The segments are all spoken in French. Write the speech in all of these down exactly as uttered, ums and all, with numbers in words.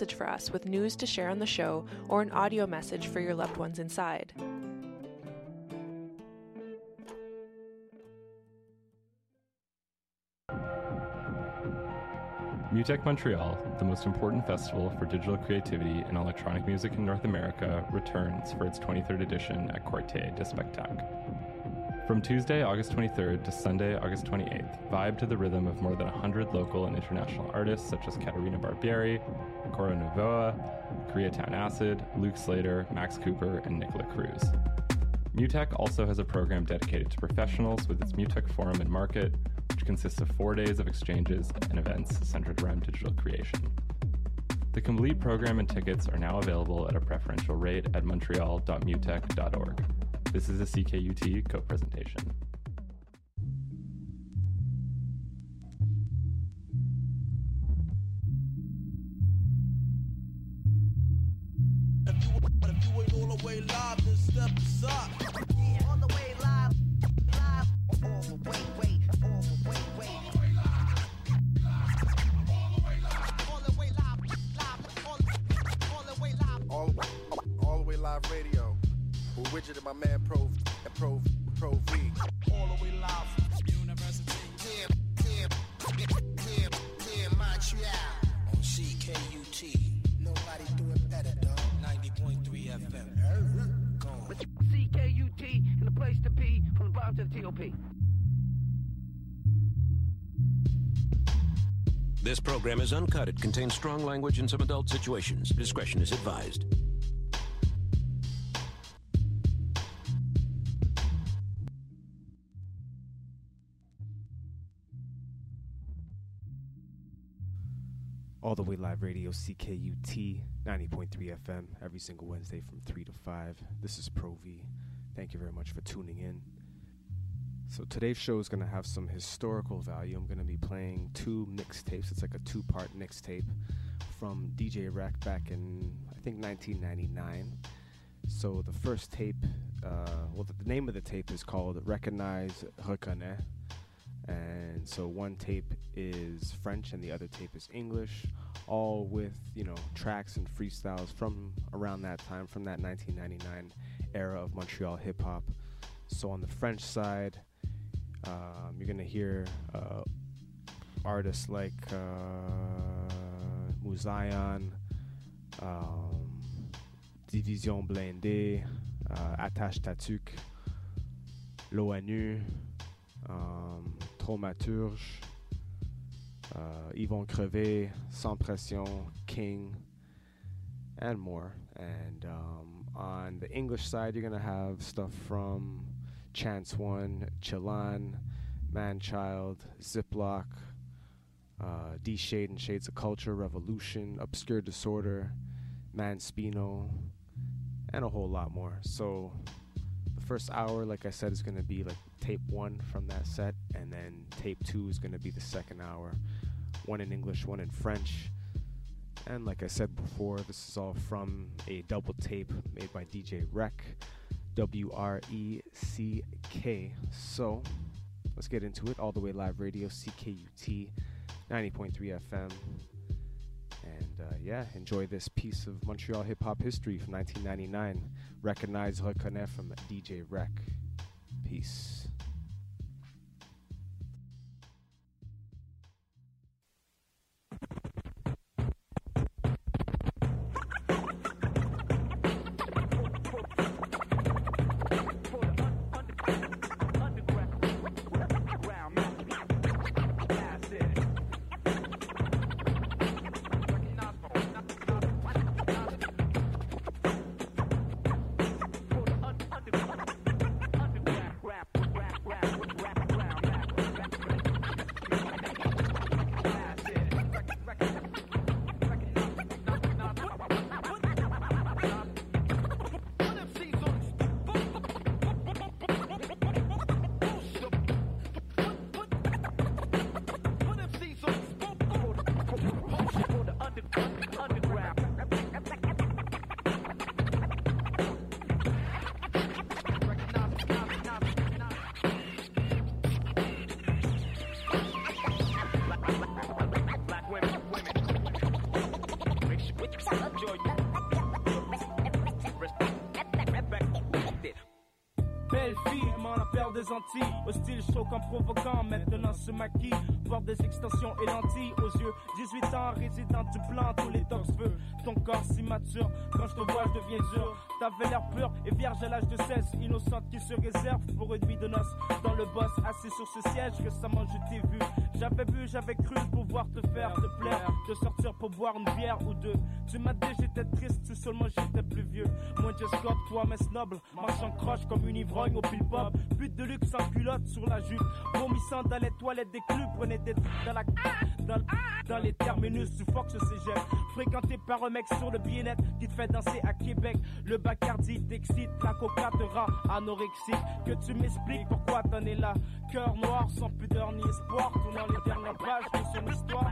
message for us with news to share on the show or an audio message for your loved ones inside. MUTEK Montreal, the most important festival for digital creativity and electronic music in North America, returns for its twenty-third edition at Quartier de Spectacle. From Tuesday, August twenty-third to Sunday, August twenty-eighth, vibe to the rhythm of more than one hundred local and international artists such as Caterina Barbieri, Cora Novoa, Koreatown Acid, Luke Slater, Max Cooper, and Nicola Cruz. MUTEK also has a program dedicated to professionals with its MUTEK Forum and Market, which consists of four days of exchanges and events centered around digital creation. The complete program and tickets are now available at a preferential rate at montreal dot mutek dot org. This is a C K U T co-presentation. Widget and my man Pro and Pro Pro V. All the way live from University. Damn, damn, damn, damn, Montreal. On C K U T. Nobody doing better, dog. ninety point three F M. Gone. C K U T and the place to be from the bottom to the T O P. This program is uncut. It contains strong language and some adult situations. Discretion is advised. All the way live radio, C K U T, ninety point three F M, every single Wednesday from three to five. This is Pro V. Thank you very much for tuning in. So today's show is going to have some historical value. I'm going to be playing two mixtapes. It's like a two-part mixtape from D J Rec back in, I think, nineteen ninety-nine. So the first tape, uh, well, the, the name of the tape is called Recognize, Reconnais. And so one tape is French and the other tape is English, all with, you know, tracks and freestyles from around that time, from that nineteen ninety-nine era of Montreal hip-hop. So on the French side, um, you're going to hear uh, artists like uh, Mouzayan, um, Division Blindée, uh, Attache Tatuc, L'O N U, Um, Thaumaturge, uh, Yvon Crevé, Sans Pression, King, and more. And um, on the English side, you're going to have stuff from Chance One, Chilan, Manchild, Ziploc, uh, D-Shade and Shades of Culture, Revolution, Obscure Disorder, Manspino, and a whole lot more. So the first hour, like I said, is going to be like tape one from that set, and then tape two is going to be the second hour, one in English, one in French. And like I said before, this is all from a double tape made by D J Rec, W R E C K. So let's get into it. All the way live radio, C K U T, ninety point three F M. And uh, yeah, enjoy this piece of Montreal hip-hop history from nineteen ninety-nine. Recognize, Reconnais from D J Rec. Peace. Rap, rap. Belle fille, aimant la perle des Antilles, au style choquant, provoquant, maintenant se maquille, porte des extensions et lentilles aux yeux. dix-huit ans, résident du blanc, tous les tox feu. Ton corps si mature, quand je te vois, je deviens dur. T'avais l'air pur et vierge à l'âge de seize, innocente qui se réserve pour une nuit de noces. Dans le boss, assis sur ce siège, récemment je t'ai vu. J'avais vu, j'avais cru pouvoir te faire te plaire, de sortir pour boire une bière ou deux. Tu m'as dit j'étais triste, tout seulement j'étais plus vieux. Moi je scope, toi mais snoble, marchant croche comme une ivrogne au pile-pop. Pute de luxe sans culotte sur la jupe, vomissant dans les toilettes des clubs, prenez des trucs dans la dans, dans les terminus du Fox cégep. Fréquenté par un mec sur le bien-être qui te fait danser à Québec. Le Bacardi t'excite, la coca te rend anorexique. Que tu m'expliques pourquoi t'en es là. Cœur noir sans pudeur ni espoir, tournant les dernières pages de son histoire.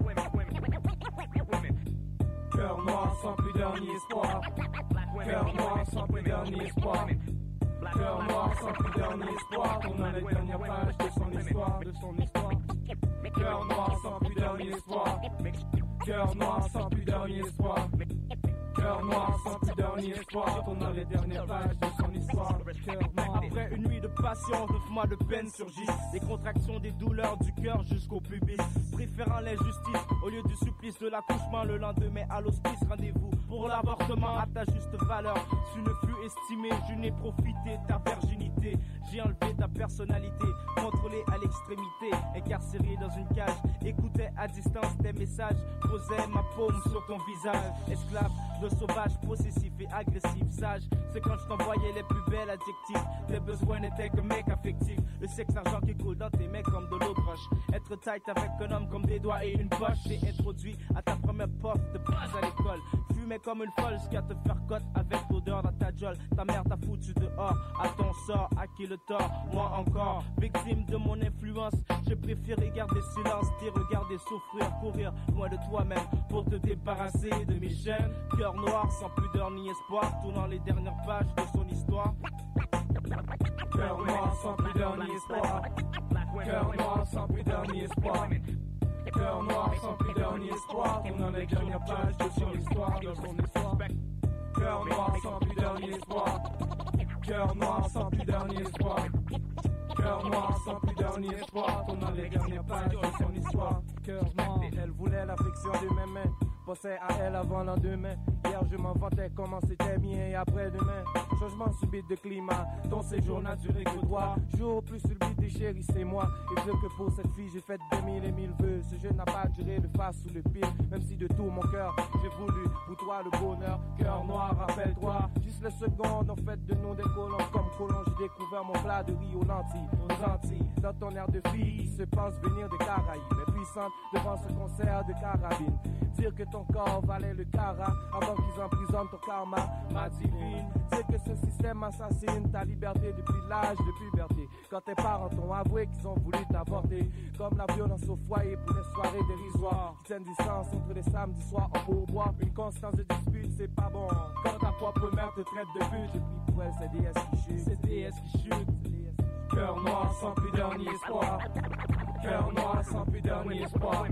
Cœur noir sans pudeur ni espoir. Cœur noir sans pudeur ni espoir. Cœur noir sans pudeur ni espoir, tournant les dernières pages de son histoire, de son histoire. Cœur noir sans pudeur ni espoir. Cœur noir sans pudeur ni espoir. Cœur noir sans pudeur ni espoir, tournant les dernières pages de son histoire. Cœur noir. Après une nuit de patience, neuf mois de peine surgissent. Des contractions, des douleurs du cœur jusqu'au pubis. Préférant l'injustice au lieu du supplice de l'accouchement. Le lendemain à l'hospice, rendez-vous pour l'avortement à ta juste valeur. Tu ne fus estimé, je n'ai profité de ta virginité. J'ai enlevé ta personnalité, contrôlé à l'extrémité, incarcéré dans une cage. Écoutais à distance tes messages, posais ma paume sur ton visage. Esclave de sauvage, possessif et agressif, sage. C'est quand je t'envoyais les plus belles adjectifs. Tes besoins n'étaient que mecs affectifs. Le sexe, l'argent qui coule dans tes mains comme de l'eau proche. Être tight avec un homme comme des doigts et une poche. T'es introduit à ta première puff de base à l'école. Fumais comme une folle jusqu'à te faire cote avec l'odeur dans ta jolle. Ta mère t'a foutu dehors, à ton sort, à qui le tort? Moi encore, victime de mon influence. J'ai préféré garder silence, te regarder souffrir, courir loin de toi-même pour te débarrasser de mes chaînes. Cœur noir sans pudeur ni espoir, tournant les dernières pages de son histoire. Cœur noir sans pudeur ni espoir. Cœur noir sans pudeur ni espoir. Cœur noir sans pudeur ni espoir, tournant les dernières pages de son histoire, de son histoire. Cœur noir sans pudeur ni espoir. Cœur noir sans pudeur ni espoir. Cœur noir sans pudeur ni espoir, tournant les dernières pages de son histoire. Cœur noir, elle voulait l'affection de mes mains. Pensais à elle avant l'endemain. Hier je m'en vantais comment c'était bien et après-demain. Changement subit de climat, ton séjour n'a duré que trois jours. Plus celui des chéris c'est moi. Et dire que pour cette fille j'ai fait des mille et mille vœux. Ce jeu n'a pas duré le face ou le pire. Même si de tout mon cœur j'ai voulu pour toi le bonheur. Cœur noir, rappelle-toi. Juste les secondes ont fait de nous des colons. Comme colons j'ai découvert mon plat de riz aux lentilles, aux Antilles. Dans ton air de fille se pense venir des Caraïbes. Mais puissante devant ce concert de carabine. Dire que ton corps valait le cara avant qu'ils emprisonnent ton karma, ma divine. Dire que ce système assassine ta liberté depuis l'âge de puberté. Quand tes parents t'ont avoué qu'ils ont voulu t'avorter. Comme la violence au foyer pour les soirées dérisoires qui tiennent distance entre les samedis soirs en pourboire. Une constance de dispute c'est pas bon. Quand ta propre mère te traite de but, j'ai pris pour elle, c'est D S qui chute. C'est D S qui chute. Cœur noir sans pudeur ni espoir. Cœur noir sans pudeur ni espoir.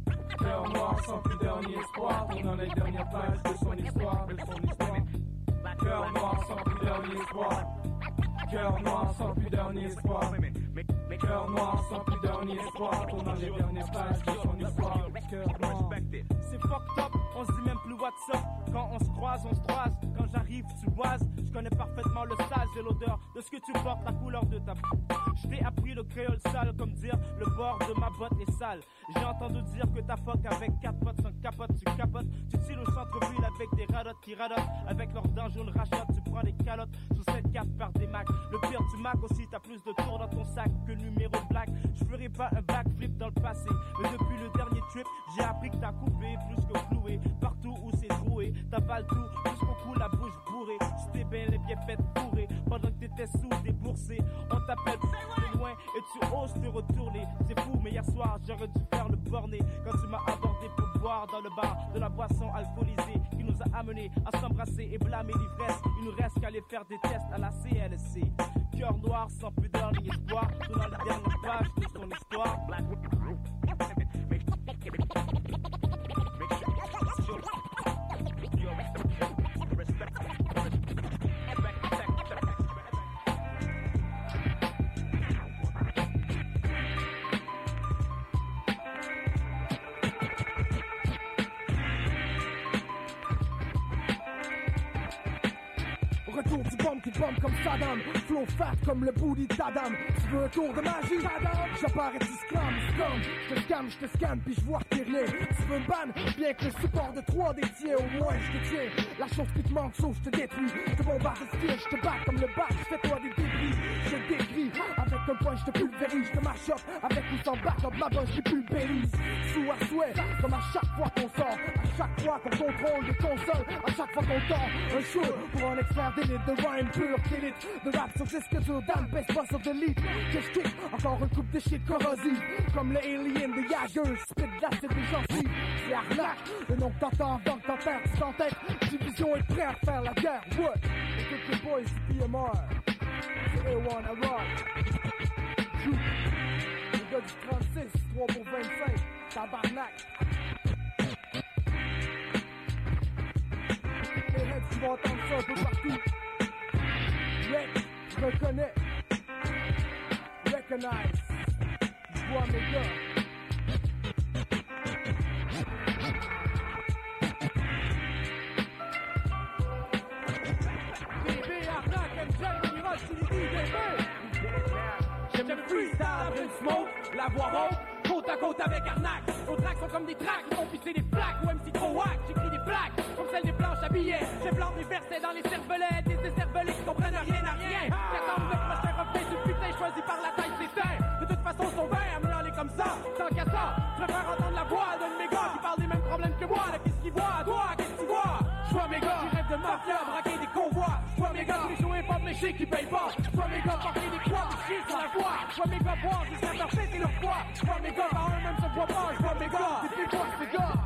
Cœur noir sans pudeur ni espoir, tournant les dernières pages de son histoire, de son histoire. Cœur noir sans pudeur ni espoir. Cœur noir sans pudeur ni espoir. Cœur noir sans pudeur ni espoir, tournant les dernières pages de son histoire. Cœur noir. C'est fucked up, on se dit même plus what's up. Quand on se croise, on se croise. Quand j'arrive, tu boises. Je connais parfaitement le stage et l'odeur de ce que tu portes, la couleur de ta peau. Je t'ai appris le créole sale, comme dire le bord de ma botte est sale. J'ai entendu dire que ta fuck avec quatre potes sans capote, tu capotes. Tu tires au centre-ville avec des radotes qui radotent. Avec leurs dents jaunes rachottes, tu prends des calottes sous cette carte par des macs. Le pire du Mac aussi, t'as plus de tours dans ton sac que numéro black. Je ferai pas un backflip dans le passé, mais depuis le dernier trip, j'ai appris que t'as coupé plus que floué. Partout où c'est troué, t'avales tout jusqu'au cou, la bouche bourrée. Tu t'es bien les pieds fait fourrés pendant que t'étais sous déboursé. On t'appelle de loin et tu oses te retourner. C'est fou, mais hier soir j'aurais dû faire le borné quand tu m'as abordé pour boire dans le bar de la boisson alcoolisée qui nous a amenés à s'embrasser et blâmer l'ivresse. Il nous reste qu'à aller faire des tests à la C L C. Cœur noir sans pudeur ni espoir, dans la dernière page de son histoire. Retour du bombe qui bombe comme Saddam. Flow fat comme le booty d'Adam. Tu veux un tour de magie? J'apparais, tu scram, scam. J'te scanne, j'te scanne, puis j'vois que t'es rien. Tu veux me ban? Bien que le support de trois des tiens, au moins j'te tiens. La chose qui te manque, sauf j'te détruis. J'te bombarde de skill, j'te bats comme le bat. J'fais-toi des débris, j'te décris. Avec un point, j'te pulvérise, j'te mash up. Avec ou sans back-up, ma bosse, j'y pulvérise. Sous à souhait, comme à chaque fois qu'on sort. À chaque fois qu'on contrôle des consoles. À chaque fois qu'on tord un show pour un expert d'élite de rhyme pur, d'élite. De rap sur disque dur, Dan, baisse pas sur delete. Que j'kick, encore une coupe de shit corrosive. Comme le alien de Jagger, spit d'acide des gencives. C'est arnaque, le nom que t'entends avant que t'enterres, tu t'entêtes. Division est prêt à faire la guerre, what? Écoute les boys du P M R. C'est A un à rock. Joue. Les gars du trente-six, trois pour vingt-cinq. Tabarnak. Les heads, tu vas entendre ça un peu partout. Rec, reconnais. Recognize. Je vois mes gars. J'aime le freestyle, le smoke, la voix haute, côte à côte avec Arnaque. Nos tracks sont comme des tracks, ils font pisser des plaques. Ou M C trop wack, j'écris des plaques, comme celles des planches à billets. J'implante des versets dans les cervelets, des décervelés qui comprennent rien à rien. J'attends le prochain refrain du putain choisi par la taille des seins. De toute façon, ils sont bien à me râler comme ça, tant qu'à ça. Je préfère entendre la voix d'un de mes gars qui parle des mêmes problèmes que moi. Là, qu'est-ce qu'il voit? Toi, qu'est-ce que tu vois? Je vois mes gars qui rêvent de mafia, braquer des convois. Je vois mes gars qui jouent hip-hop méchés qui payent pas. Je vois mes gars porter des croix, des chiens sur la voie. Je vois mes gars boire jusqu'à faire péter leur poids. Je vois mes gars par eux-mêmes se voient pas. Je vois mes gars, c'est plus quoi ces gars.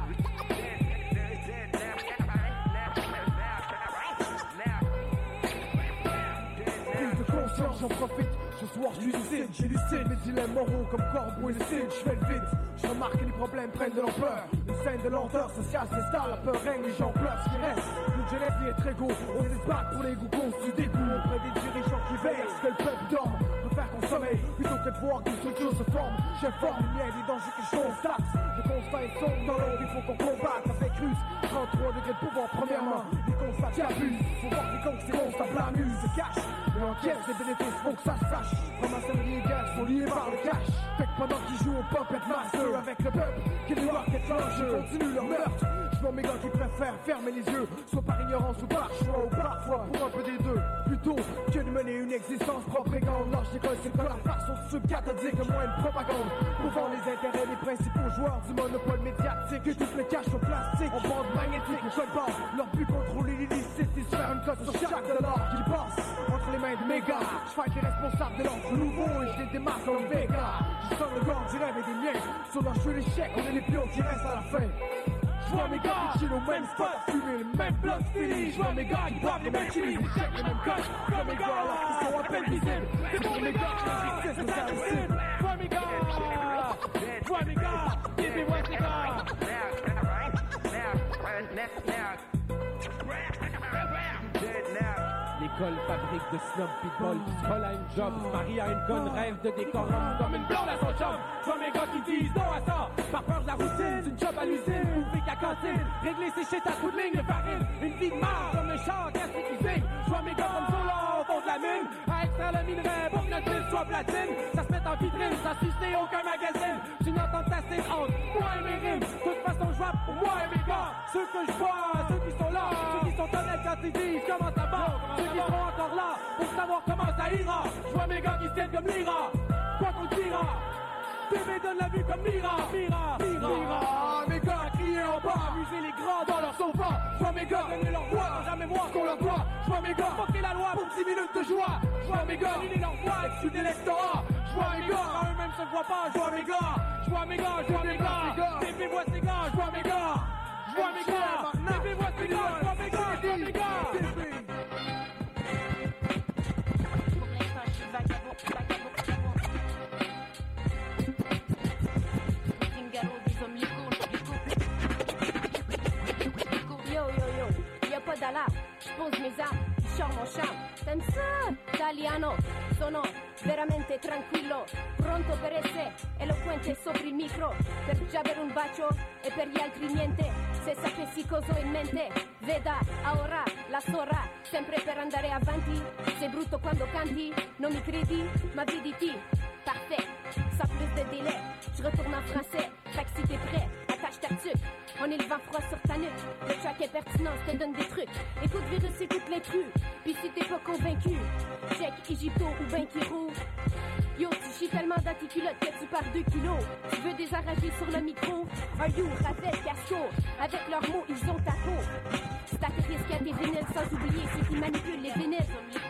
Prise de conscience, j'en profite. Ce soir, je suis lucide, j'ai lucide mes dilemmes moraux comme Corbeau et le Cid. Je fais le vide, je remarque que les problèmes prennent de l'ampleur. Une scène de lenteur sociale s'installe, la peur règne, les gens pleurent. Ce qui reste, une jeunesse qui est très gros. On se bat pour les goûts du dégoût. Auprès des dirigeants qui veillent à ce que le peuple dorme. Préfère consommer plutôt que de voir qu'une structure se forme. J'informe il y a des dangers que je constate. Le constat est sombre dans l'ombre, il faut qu'on combatte avec ruse. trente-trois degrés de pouvoir, premièrement. Les constats qui abusent, faut voir que les cons, c'est constat blamuse, se cache. Mais en caisse, les bénéfices, faut que ça se sache. Ramasserie et guerres sont liés par le cash. Fait que pendant qu'ils jouent au puppet master avec le peuple, qui les rocket l'enjeu, continue leur meurtre. Je vois mes gars qui préfèrent fermer les yeux, soit par ignorance ou par choix, ou parfois pour un peu des deux. Plutôt que de mener une existence propagande. Lâche l'école, c'est que la façon subcathodique, moins une propagande. Pour vendre les intérêts des principaux joueurs du monopole médiatique. Que tout le cash au plastique, en bande magnétique, au code barre. Leur but contrôler l'illicite, ils se faire une cote sur chaque dollar qu'ils passent entre les mains de mes gars. Je fight les responsables de l'ordre nouveau et je les démarque comme Vega. Je sens le gang du rêve et des miens. Sur leur jeu l'échec, on est les pions qui restent à la fin. Je vois mes gars qui chillent au même spot, fumer le même bloc fini. Je vois mes gars qui boivent les mêmes chilis, ils checkent les mêmes codes. Je vois mes gars là qui sont à peine visibles. C'est pour mes gars qui existent, c'est ça le cible. Je vois mes gars, je vois mes gars, dis-moi ces gars. L'école fabrique de snob people qui se collent à une job, se marie à une conne, rêve de décorum comme une blonde à son chum. Je vois mes gars qui disent non à ça, par peur de la routine, d'une job à l'usine, ouvrir qu'à cantine, régler ses shit à coups de ligne de farine, une vie de marre comme le char cassé qui signe. Je vois mes gars comme Zola au fond de la mine, à extraire le minerai pour que notre ville soit platine. Ça se met en vitrine, sans susciter aucun magazine. Tu n'entends tasser entre moi et mes rimes. De toute façon, je rappe pour moi et mes gars. Ceux que je vois, ceux qui sont là, ceux qui sont honnêtes quand ils disent comment ça va. Ceux qui seront encore là pour savoir comment ça ira. Je vois mes gars qui se tiennent comme l'Ira. Quoi qu'on dira, T V donne la vue comme Mira. Mira, Mira, Mira. Mes gars crier en bas, amuser les grands dans leur sofa. Je vois mes gars donner leur voix, sans jamais voir qu'on leur doit. Je vois mes gars porter la loi pour dix minutes de joie. Je vois mes gars donner leur voix, exclure l'électorat. Je vois mes gars, quand eux-mêmes se voient pas. Je vois mes gars, je vois mes gars, je vois mes gars. T V voit ces gars, je vois mes gars. Je vois mes gars, T V voit ces gars, je vois mes gars, je vois mes gars. Yo yo yo, y'a pas d'ala, j'pose mes armes, sors mon charme. T'aimes ça? Italiano, sono veramente tranquillo, pronto per essere eloquente sopra il micro, per già avere un bacio e per gli altri niente. Se sapessi cosa ho in mente, veda, ora, la sora, sempre per andare avanti. Sei brutto quando canti, non mi credi, ma vedi-ti. Parfait, sans plus de délai, je retourne en français. Fait que si t'es prêt, attache ta tuque. On est le vent froid sur ta nuque. Le track est pertinent, je te donne des trucs. Écoute virus, écoute l'intrus. Puis si t'es pas convaincu, check Egypto ou ben Kiro. Yo, tu chies tellement dans tes culottes que tu pars deux kilos. Tu veux des arrachés sur le micro? Un you, rappel, casco. Avec leurs mots, ils ont ta peau. C'est à tes risques à tes vinyles, sans oublier ceux qui manipulent les vinyles.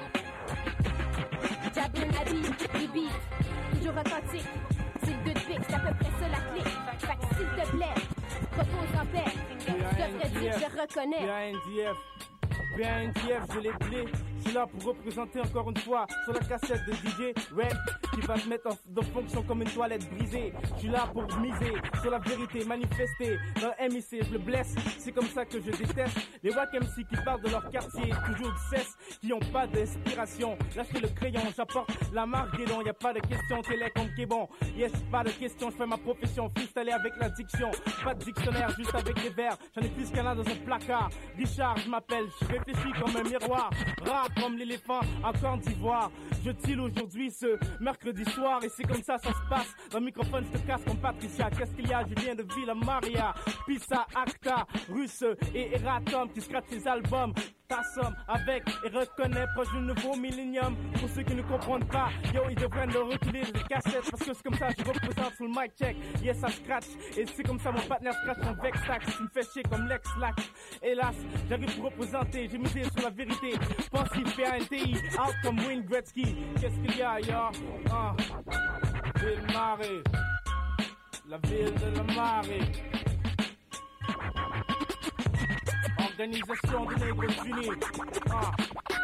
Jabin, Abi, les beats, toujours authentique. C'est le deux de pique, c'est à peu près ça la clé. Fait que s'il te plaît, repose en paix. Je devrais dire, je reconnais. B A N D F, B A N D F, je l'ai blé. Je suis là pour représenter encore une fois sur la cassette de D J Red qui va se mettre en, de fonction comme une toilette brisée. Je suis là pour miser sur la vérité, manifester dans M I C, je le blesse. C'est comme ça que je déteste les wack M C qui parlent de leur quartier, toujours cesse, qui ont pas d'inspiration. Lâchez le crayon, j'apporte la marque et non, y a pas de question, télé comme qui est bon. Yes, pas de question, je fais ma profession, freestyler avec la diction. Pas de dictionnaire, juste avec les vers. J'en ai plus qu'un là dans un placard. Richard, je m'appelle, je réfléchis comme un miroir. Rap comme l'éléphant en Côte d'Ivoire. Je tille aujourd'hui ce mercredi soir et c'est comme ça ça se passe. Dans le microphone je te casse comme Patricia. Qu'est-ce qu'il y a? Je viens de Villa Maria, Pisa, Acta, Russe et Eratom qui scratchent les albums. Ta somme avec et reconnaît proche du nouveau millénium. Pour ceux qui ne comprennent pas, yo ils devraient le reculer les cassettes parce que c'est comme ça je représente sur le mic check. Yes ça scratch et c'est comme ça mon partenaire scratch mon Vextax. Tu me fais chier comme Lex Lax. Hélas j'arrive pour représenter, j'ai misé sur la vérité. Pensif P A N T I, out comme Wayne Gretzky. Qu'est-ce qu'il y a yo? Ah, Ville Marée, la ville de la marée. Organisation des Nègres Unis. Ah.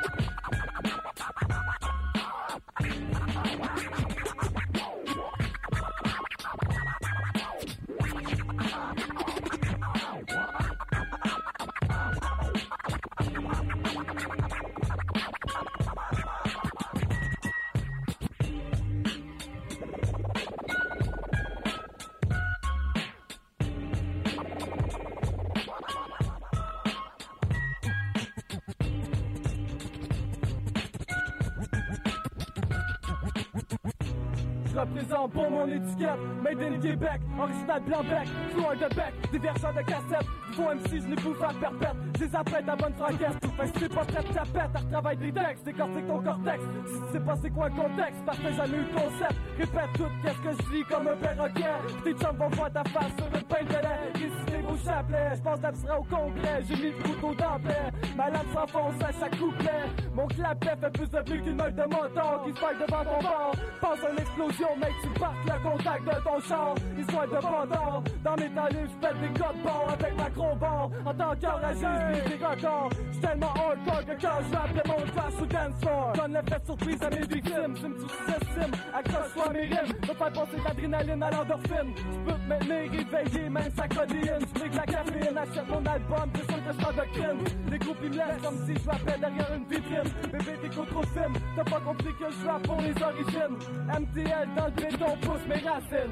Représente pour mon étiquette, made in Québec, original blanc-bec, floor de bec, des verseurs de cassettes, faux M C, je n'ai pas de perpète, je les apprête à bonne franquette, fait que c'est pas prêt de tapette, à retravailler des textes, décortique ton cortex, si tu sais pas c'est quoi le contexte, parce que jamais eu de concept, répète tout, qu'est-ce que je dis comme un perroquet, tes chums vont voir ta face sur une peinte de lait, réciter vos chapelets, j'pense d'abstrait au complet, j'ai mis le couteau d'emblée, ma lame s'enfonce à chaque couplet, mon clapet fait plus de bruit qu'une meule de moton, qui se parle devant ton bord, pense à une explosion, mec, tu partes le contact de ton char, histoire de pendant, dans mes temps libres, j'pète des codes bons avec ma gros bon, en tant qu'enragiste, je des records, j'suis tellement hardcore que quand je rappelle mon clash au dance floor, donne l'effet de surprise à mes victimes, si me sous-estime, accroche-toi mes rimes, me faire passer de l'adrénaline à l'endorphine, j'peux te maintenir réveillé, même sa codéine, j'brique la caféine, achète mon album, c'est sûr que j't'endoctrine, les groupes ils me laissent comme si je rappelle derrière une vitrine, bébé t'écoutes trop de films, t'as pas compris que je rappe pour les origines, M T L dans le béton pousse mes racines.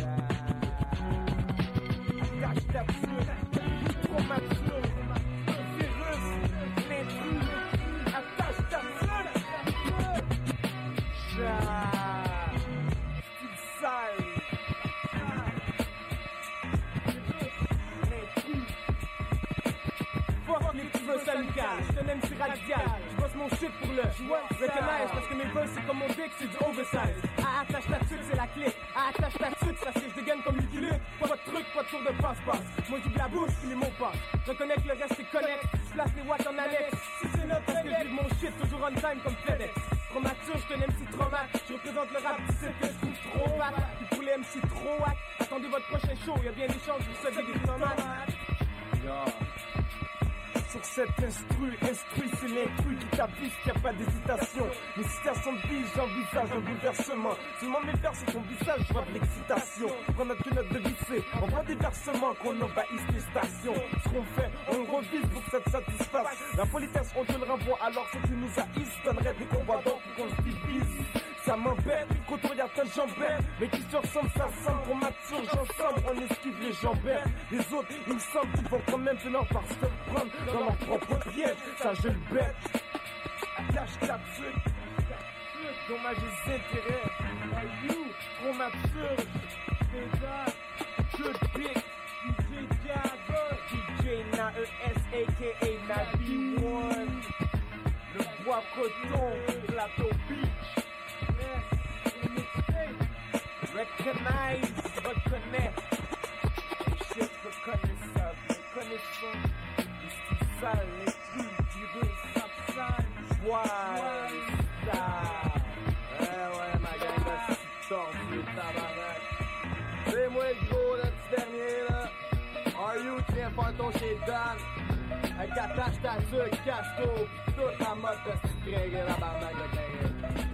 Cache ta pure, trop mature, virus, l'intrus, attache ta pure. Style sale, l'intrus. Fuck les petits vœux salutaires, je te l'aime si radical, je bosse mon shit pour le recognize parce que mes vœux c'est comme mon dick, c'est du oversize. Ah, attache ta tuque, c'est la clé. Ah, attache ta tuque, ça c'est je dégaine comme Lucky Luke. Pas de truc, pas de tour de passe-passe. Moi j'ouvre la bouche, puis les mots passent. Je reconnais que le reste c'est connect. Je place les watts en annexe. Si c'est là parce que je vis mon shit toujours on time comme FedEx. Trop mature, je te l'aime si trop mat. Je représente le rap du site que je trouve trop mat. Puis pour les M C trop hack, attendez votre prochain show, y'a bien des chances pour se dire des tomates. Sur cette instru, instru, c'est l'intrus qui t'avise qu'il n'y a pas d'hésitation. Mes citations de vie, j'envisage un bouleversement. Seulement mes vers sur ton visage, je vois de l'excitation. Prends notre note de lycée, on voit des versements qu'on envahisse les stations. Ce qu'on fait, on le revise pour que ça te satisfasse. La politesse, on te le renvoie, alors ceux qui nous haïssent donneraient des combats donc qu'on se divise. ça m'embête. Quand on regarde plein de jambettes, mais qui se ressemblent, ça ressemble. Pour mature, j'ensemble, on esquive les jambettes. Les autres, il me semble qu'ils vont quand même finir par se prendre dans leur propre piège. Ça, je le bête. Cache ta truc. Dommage les intérêts. Are you trop mature? C'est ça. Good big. D J Jagger. D J Nae S A K A Nabi One. Le bois coton. Plateau Beach. Recognize, reconnais. Shit, reconnaissable, reconnaissant. Les petits sales, les trucs, tirés, sale, joie, star. Ouais, ouais, ma gang de petits tordus, tabarnak. C'est moi le gros, le petit dernier, là. Are you, tu viens faire ton chez Dan. Avec attache ta tuque, casto, pis toute la mode de ce gringue, la barnaque de gringue.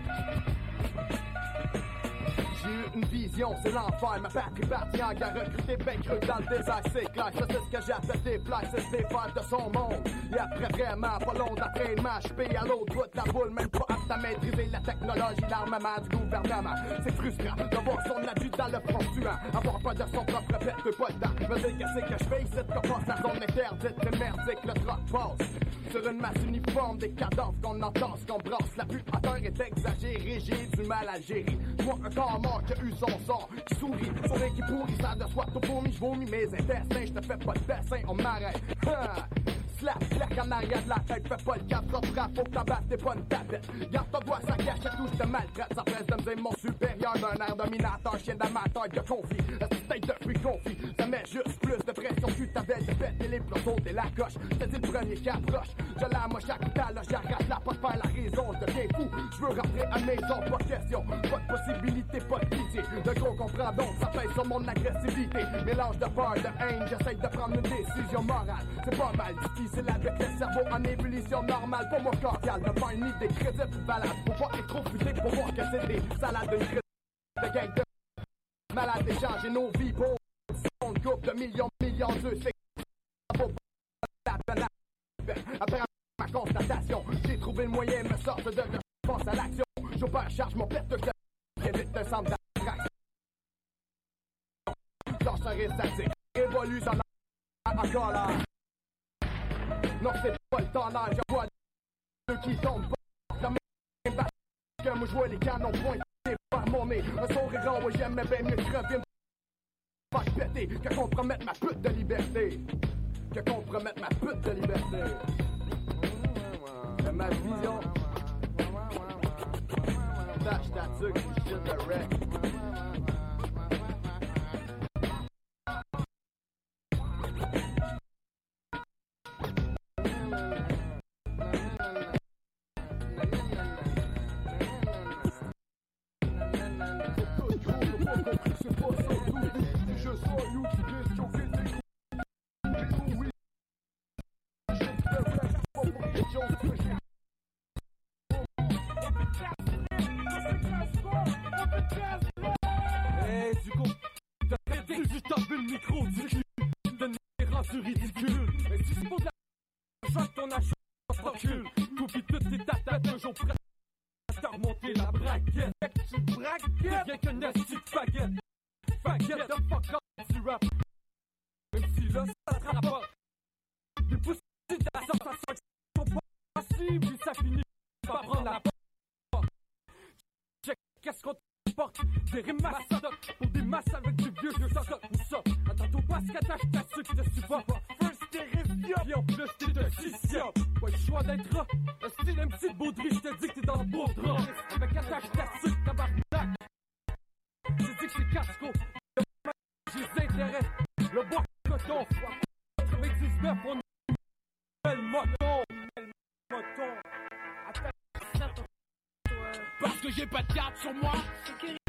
J'ai eu une vision, c'est l'enfer, ma patrie partie en guerre, recruté ben creux dans le désert, c'est clair, ça c'est ce que j'appelle des plaques, c'est se défaire de son monde. Et après vraiment, pas long d'entraînement, je paye à l'autre bout de la boule, même pas apte à maîtriser la technologie, l'armement du gouvernement. C'est frustrant de voir son abus dans le front suant, avoir peur de son propre pète, peut pas le temps. Me dire qu'est-ce que je fais ici, que passe la zone interdite, c'est merdique, le troc passe. Sur une masse uniforme, des cadavres qu'on entasse, qu'on brasse, la puanteur est exagérée, j'ai du mal à gérer. Moi, un corps mort qui a eu son sort, qui sourit, sourire qui pourrit, ça de soi, tout vomi, je vomis mes intestins, je te fais pas de dessin, on m'arrête. Slap, claque en arrière de la tête, fais pas le cap, ça frappe, faut que t'embattes, t'es pas une tapette. Garde ton doigt, ça cache tout, je te maltraite, ça presse de me dire mon supérieur d'un air dominateur, chien d'amateur de conflit, la tête de fruit confit, ça met juste plus de pression, tu t'avais de péter les plots, t'es la coche, je te dis le premier qui approche, je la moche à couteau, là j'arrête là, pas de faire la raison, je deviens fou, je veux rentrer à maison, pas de question, pas de possibilité, pas de pitié, le gros comprend donc, ça pèse sur mon agressivité, mélange de peur, de haine, j'essaye de prendre une décision morale, c'est pas mal difficile avec le cerveau en ébullition normale, pour mon cordial, de faire une idée crédible, valable, faut pas être trop fusé pour voir que c'est des salades d'une crise de gang de malades échanger nos vies pour son groupe de millions, millions d'eux, c'est après ma constatation, j'ai trouvé le moyen de me sortir de je pense à l'action. J'opère, charge mon pète de très vite un centre d'attraction. Danserie statique, révolution encore là. Non, c'est pas le temps là, je vois ceux qui tombent pas. La même balle que moi, je vois les canons pointés par mon nez. Un sourire en haut, j'aimais bien mieux crever. Pas péter, que compromettre ma pute de liberté. Que compromettre ma pute de liberté. C'est ma vision. Tâche ta tuque, shit de wreck. Hey, du coup, t'as arrêté de taper le micro, dis-le. Donne des rendu ridicule. Mais si c'est pour de la joie que ton achat recule, t'oublies toutes tes tatas, toujours prêt à remonter la braquette. Tu braquettes, rien qu'un esti de faguette. Faguette de fuck off, tu rap. Même si là, ça te rapporte. Des poussées de la sensation qui sont pas possibles, puis ça finit par prendre la porte. Check, qu'est-ce qu'on porte? Des rimes massoc pour des masses avec du vieux vieux soc ou ça. Attends-toi pas ce qu'attache ta sucre de support. First t'es réviop, et en plus t'es de scission. Pas le choix d'être là. Un style M C de Baudry, je te dis que t'es dans le beau drap. Avec attache ta sucre, tabarnak. Je dis que c'est casse-co. J'ai les intérêts. Le bois coton. quatre-vingt-dix-neuf, on est le moton. Le moton. Attends. Parce que j'ai pas de carte sur moi. Sécurité.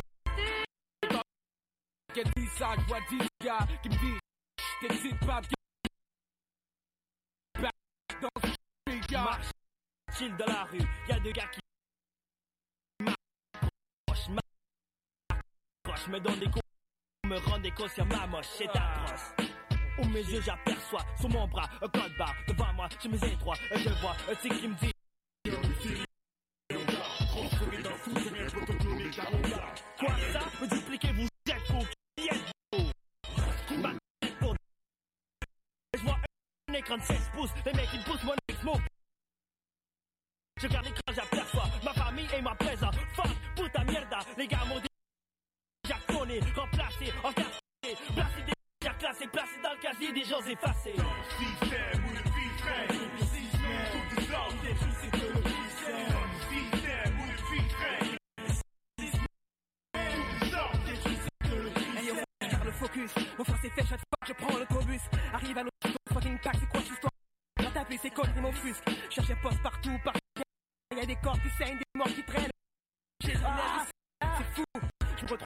Qui dit ça, je vois dix gars qui me disent j't'excite pas dans les gars. Marche, chill dans la rue, y'a des gars qui m'approchent, m'approchent, me donnent des coups, me rendent des coups sur ma moche, c'est atroce. Où mes yeux j'aperçois, sur mon bras, un code barre, devant moi, j'ai mes étroits, je vois un tigre qui me dit trop souris dans tout, c'est rien pour tout. Me dupliquer vous êtes faux, qui êtes-vous? Combat pour... Je vois un écran de seize pouces, les mecs ils poussent mon ex-mot. Je garde l'écran, j'aperçois ma famille et ma présence. Fuck, puta mierda, les gars m'ont déjà connu, remplacé, encastré, placé des déjà classés, placé dans le casier des gens effacés. Dans le système où le fils règne, le système, tout est ordre, et tu sais que le système, dans le système où le fils règne, le système, tout est ordre, et tu sais que le système. Hey yo, je garde le focus, mon frère c'est fait, chaque fois que je prends l'autobus, arrive à l'autre fucking pack, c'est quoi cette histoire? La taper, c'est conneries mon fusque, cherche poste partout, partout. Y'a des corps qui saignent, des morts qui traînent. Ah, c'est fou, je me retrouve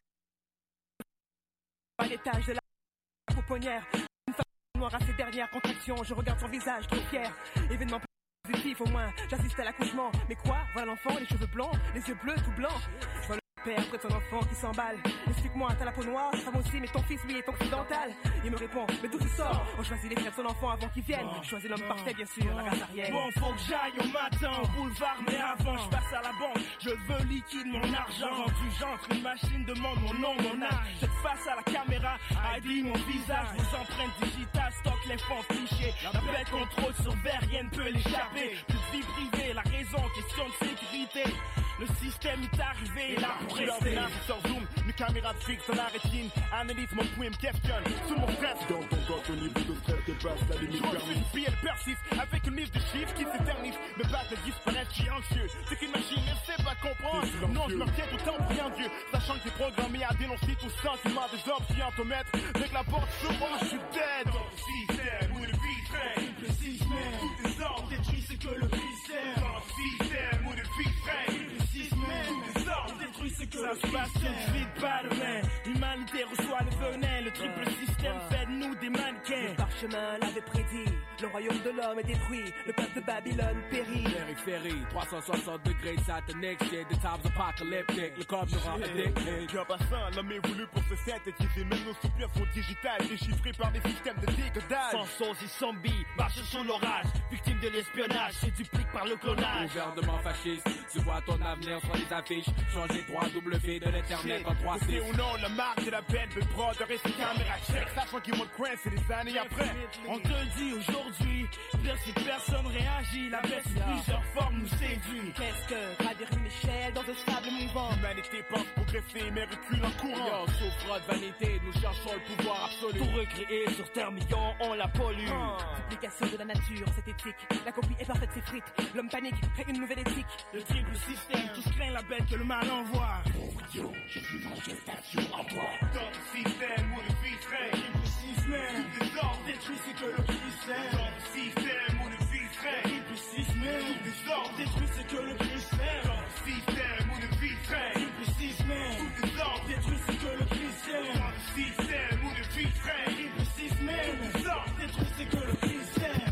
à l'étage de la pouponnière. Une femme noire à ses dernières contractions. Je regarde son visage, trop fier. Événement positif au moins, j'assiste à l'accouchement. Mais quoi? Voilà l'enfant, les cheveux blancs, les yeux bleus, tout blancs. Je vois le père près de son enfant qui s'emballe. Explique-moi, t'as la peau noire, ta femme aussi, mais ton fils lui est occidental. Il me répond, mais d'où tu sors? On choisit les frères de son enfant avant qu'ils viennent. Je choisis l'homme parfait, bien sûr, la race arrière. Bon, faut que j'aille au matin au boulevard, mais avant je passe à la banque. Je veux liquide mon argent. Rendu j'entre, une machine demande mon nom, mon âge. Je face à la caméra, I D mon visage. Vos empreintes digitales, stock les fonds fichiers. La bête contrôle surveille, rien ne peut l'échapper. Plus de vie privée, la raison, question de sécurité. Le système est arrivé, là pour rester. Sur Zoom, mes caméras fixes dans la rétine. Analyse mon point, me questionne sous mon stress. Dans ton corps, ton niveau de stress dépasse la limite permise. Puis elle persiste avec une liste de chiffres qui s'éternise. Mes bases ne disparaissent, je suis anxieux. C'est qu'une machine ne sait pas comprendre. Non, je me retiens tout le temps, rien Dieu. Sachant que t'es programmé à dénoncer tout sentiment des hommes qui entomètrent. Dès que la porte s'ouvre, je suis dead. Dans le système où le fils règne, le système, tout est ordre, détruit ce que le système. Dans le système où le fils règne, le système, tout est ordre, détruit ce que le système. Ça se passe tout de suite, pas demain. L'humanité reçoit le venin, le triple système fait de nous des mannequins. Le parchemin l'avait prédit, le royaume de l'homme est détruit, le peuple de Babylone périt. Périphérie, trois cent soixante degrés satanique, c'est des tables apocalyptiques, le corps nous rend addicted. En passant, l'homme est voulu pour se synthétiser, même nos soupirs sont digitales, déchiffrés par des systèmes de décodage. Sans sauce et zombies, marche sous l'orage, victime de l'espionnage, se duplique par le clonage. Gouvernement fasciste, tu vois ton avenir sur les affiches, changer trois W de l'internet en trois C. ou non, la marque de la peine veut broder ses caméras check, sachant qu'ils vont te coincer des années après. On te le dit aujourd'hui, pire si personne réagit, la baisse sous plusieurs formes nous séduit. Qu'est-ce que gravir une échelle dans un sable mouvant? L'humanité pense progresser mais recule en courant. Yo, souffre de vanité, nous cherchons le pouvoir absolu. Tout recréer sur terre million, on la pollue. Oh. Duplication de la nature, c'est éthique. La copie est parfaite, c'est frite. L'homme panique, crée une nouvelle éthique. Le triple système, tous craignent la bête que le mal envoie. Yo, je suis en gestation en toi. Dans le système où le fils règne, le système, tout est ordre, détruit ce que le Christ est. Dans le système où le fils règne, le système, tout est ordre, détruit ce que le Christ est. Dans le système où le fils règne, le système, tout est ordre, détruit ce que le Christ est. Dans le système où le fils règne, le système, tout est ordre, détruit ce que le Christ est.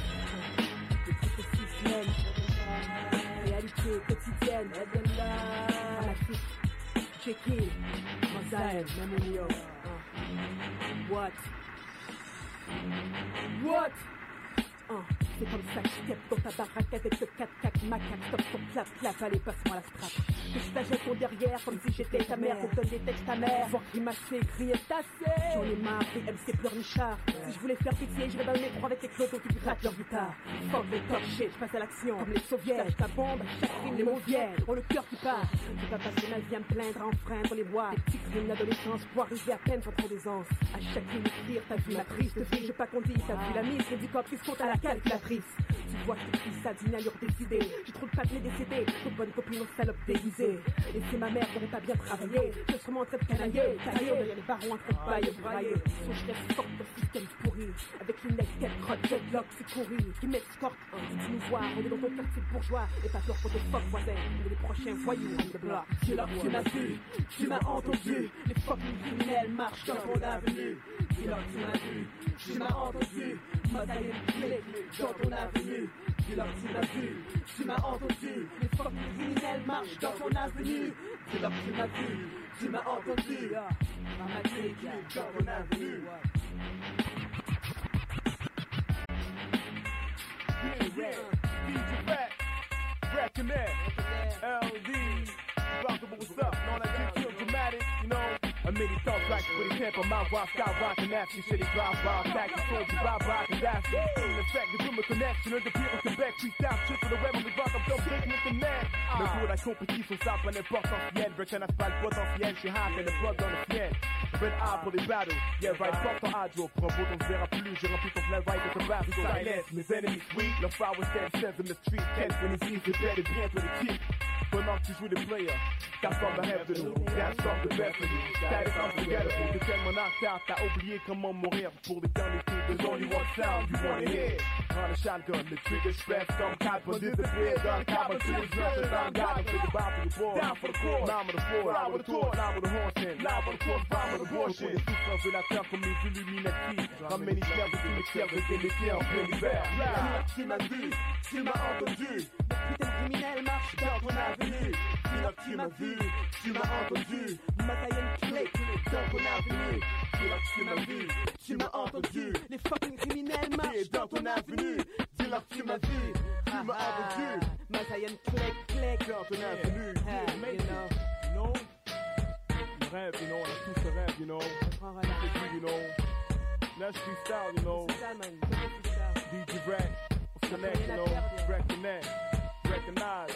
Détruit ce système, réalité quotidienne, dramatique. Check it, Mosaïque, Mamonio. What? What? Uh, c'est comme ça que je step dans ta baraque avec le quatre quatre macaque, stop ton clap clap, allez passe-moi la strap. Que je t'achète ton derrière comme si j'étais ta mère, te donne des textes ta mère, voir grimacer, crier tasser. J'en ai marre des M C pleure Richard. Si je voulais faire pitié, j'irais dans le métro avec les clodos qui grattent leur guitare. Fuck les top shit, je passe à l'action comme les soviets. Lâche ta bombe, chaque crime les mots viennent, ont le cœur qui part. J'ai pas passé ma vie à me plaindre, à enfreindre les bois. Des petits crimes d'adolescence pour arriver à peine sans trop d'aisance. À chaque ligne écrire, t'as vu ma triste vie, je pas qu'on dit, t'as vu la mise, c'est du corps qui saute à la calculatrice. Tu vois, je t'écris ça d'une allure décidée. J'ai trop de papiers décédés, trop de bonnes copines aux salopes déguisées. Et c'est ma mère qui n'aurait pas bien travaillé. Je suis vraiment en train de canailler, canailler, derrière les barons en train de bailler, brailler. Son je reste forte dans le système pourri. Avec une next tête, crotte, deadlock, c'est pourri. Qui m'escorte, si tu nous vois, on est dans ton quartier bourgeois. Et pas peur pour tes fuck voisins, on est les prochains voyous on the block. Tu l'as, tu m'as vu, tu m'as entendu. Les fucking criminels marchent dans ton avenue. Tu l'as, tu m'as vu, tu m'as entendu. Mosaïque, dans ton avenue. Tu l'as, tu m'as vu, tu m'as entendu. Les fucking criminels marchent dans ton avenue. Tu l'as, tu m'as vu, tu m'as entendu. Dramatique, dans ton avenue. Reckoner, L D, Rockable, what's up? Know that J Q dramatic, you know, Un militant black with his hip on my rock, skyrock and nasty city drive by, taxi soul, du rap rock and dashy. Le fait que je me connecte, je ne de pire au Québec, freestyle, shit for the web, on les vend comme Tom Dick, Nick and Ned. Le tour de la compétition, ça pas n'importe ancienne, reconnaissent pas le potentiel, j'suis hâte et le bloc dans le ciel. Red eye pour les battles, yeah right, porte ton hydro, prends beau, on se verra plus, j'ai rempli ton plein right de ton battle, silence, mes ennemis sweet, leur fire was dead, sense in the street, tense when it's easy, better bien pour les titres. Pendant que tu joues des players, that's from the head to the that's from the best of you. Static unforgettable, t'es tellement knocked out, t'as oublié comment mourir. Pour les temps des filles, there's only one sound you wanna hear. On a shotgun, the trigger strap, some type of disappear. Gun copper to his nothing, I'm got to the bottom of the board. Down for the court, nine with the floor, ride with the torch, nine with the horse in, live on the course, ride with the bullshit. Les souffrances de la terre comme les Illuminati. Ramène les terres de tous les terres de Déméter en plein hiver. Tu m'as vu, tu m'as entendu. Putain de criminel marche dans ton avenue. Tu m'as vu, tu m'as entendu. Matériel clé dans ton avenue. Tu m'as vu, tu m'as entendu. Les fucking criminels marchent dans ton avenue. Dis-leur que tu m'as vu, tu m'as entendu. Matériel clé, clé dans ton avenue. You know, you know. Le rêve, you know, on a tous ce rêve, you know. You know. Let's freestyle, you know. D J Rack, on se connect, you know. Reconnect, recognize.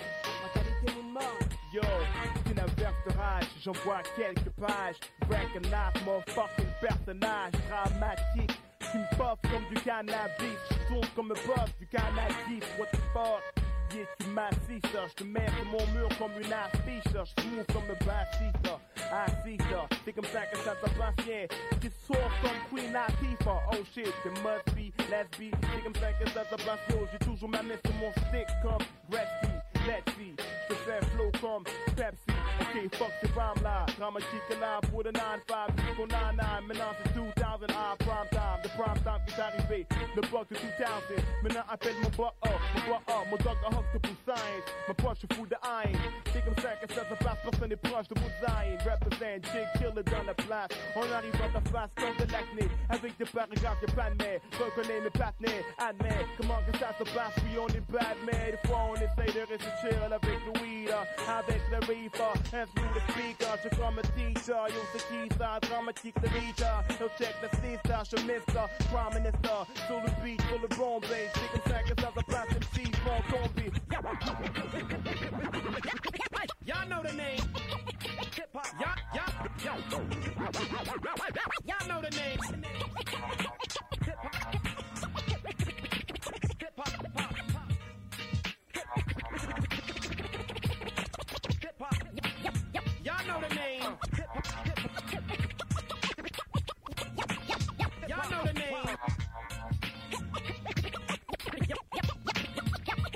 Yo, c'est une averse de rage, j'envoie quelques pages. Recognize, mon fucking personnage dramatique. Tu me puffes comme du cannabis, je tourne comme un boss du cannabis. What the fuck? Yeah, tu m'assistes, je te mets sur mon mur comme une affiche. Je move comme un bassiste, assiste. C'est comme ça que ça se passe bien. Tu sors comme Queen Latifah. Oh shit, it must be, let's be. C'est comme ça que ça se passe, yo. J'ai toujours ma main sur mon stick comme Gretzky. Let's see, je fais flow comme Pepsi. Ok, fuck ces rhymes là. Dramatique là pour le nine five, jusqu'au nine nine. Maintenant c'est two thousand, ah, prime time. The prime time qui est arrivé, le bug de two thousand. Maintenant appelle mon bug up, mon bug up, mon dog a hook to science. Ma poche est full de haine. C'est comme ça que ça se passe, personne n'est proche de Bullseye. Represent, Jig Killer dans la place. On arrive dans ta face comme de l'acné. Avec des paragraphes, y'a pas de mais. Reconnais mes partenaires, admets. Comment que ça se passe, oui on est bad mais des fois on essaye de rester chill avec le weed, avec le reefer, hands through the speaker, je comme un teacher, yo c'est qui ça, dramatique le leader, yo check the sister, je mister, prime minister, sur le beat, sur le bon bass, c'est comme ça que ça se passe, M C vont tomber. Y'all know the name, hip hop, y'all, y'all, y'all know the name, hip hop, hip hop, hip hop. Y'all know the name. Y'all know the name.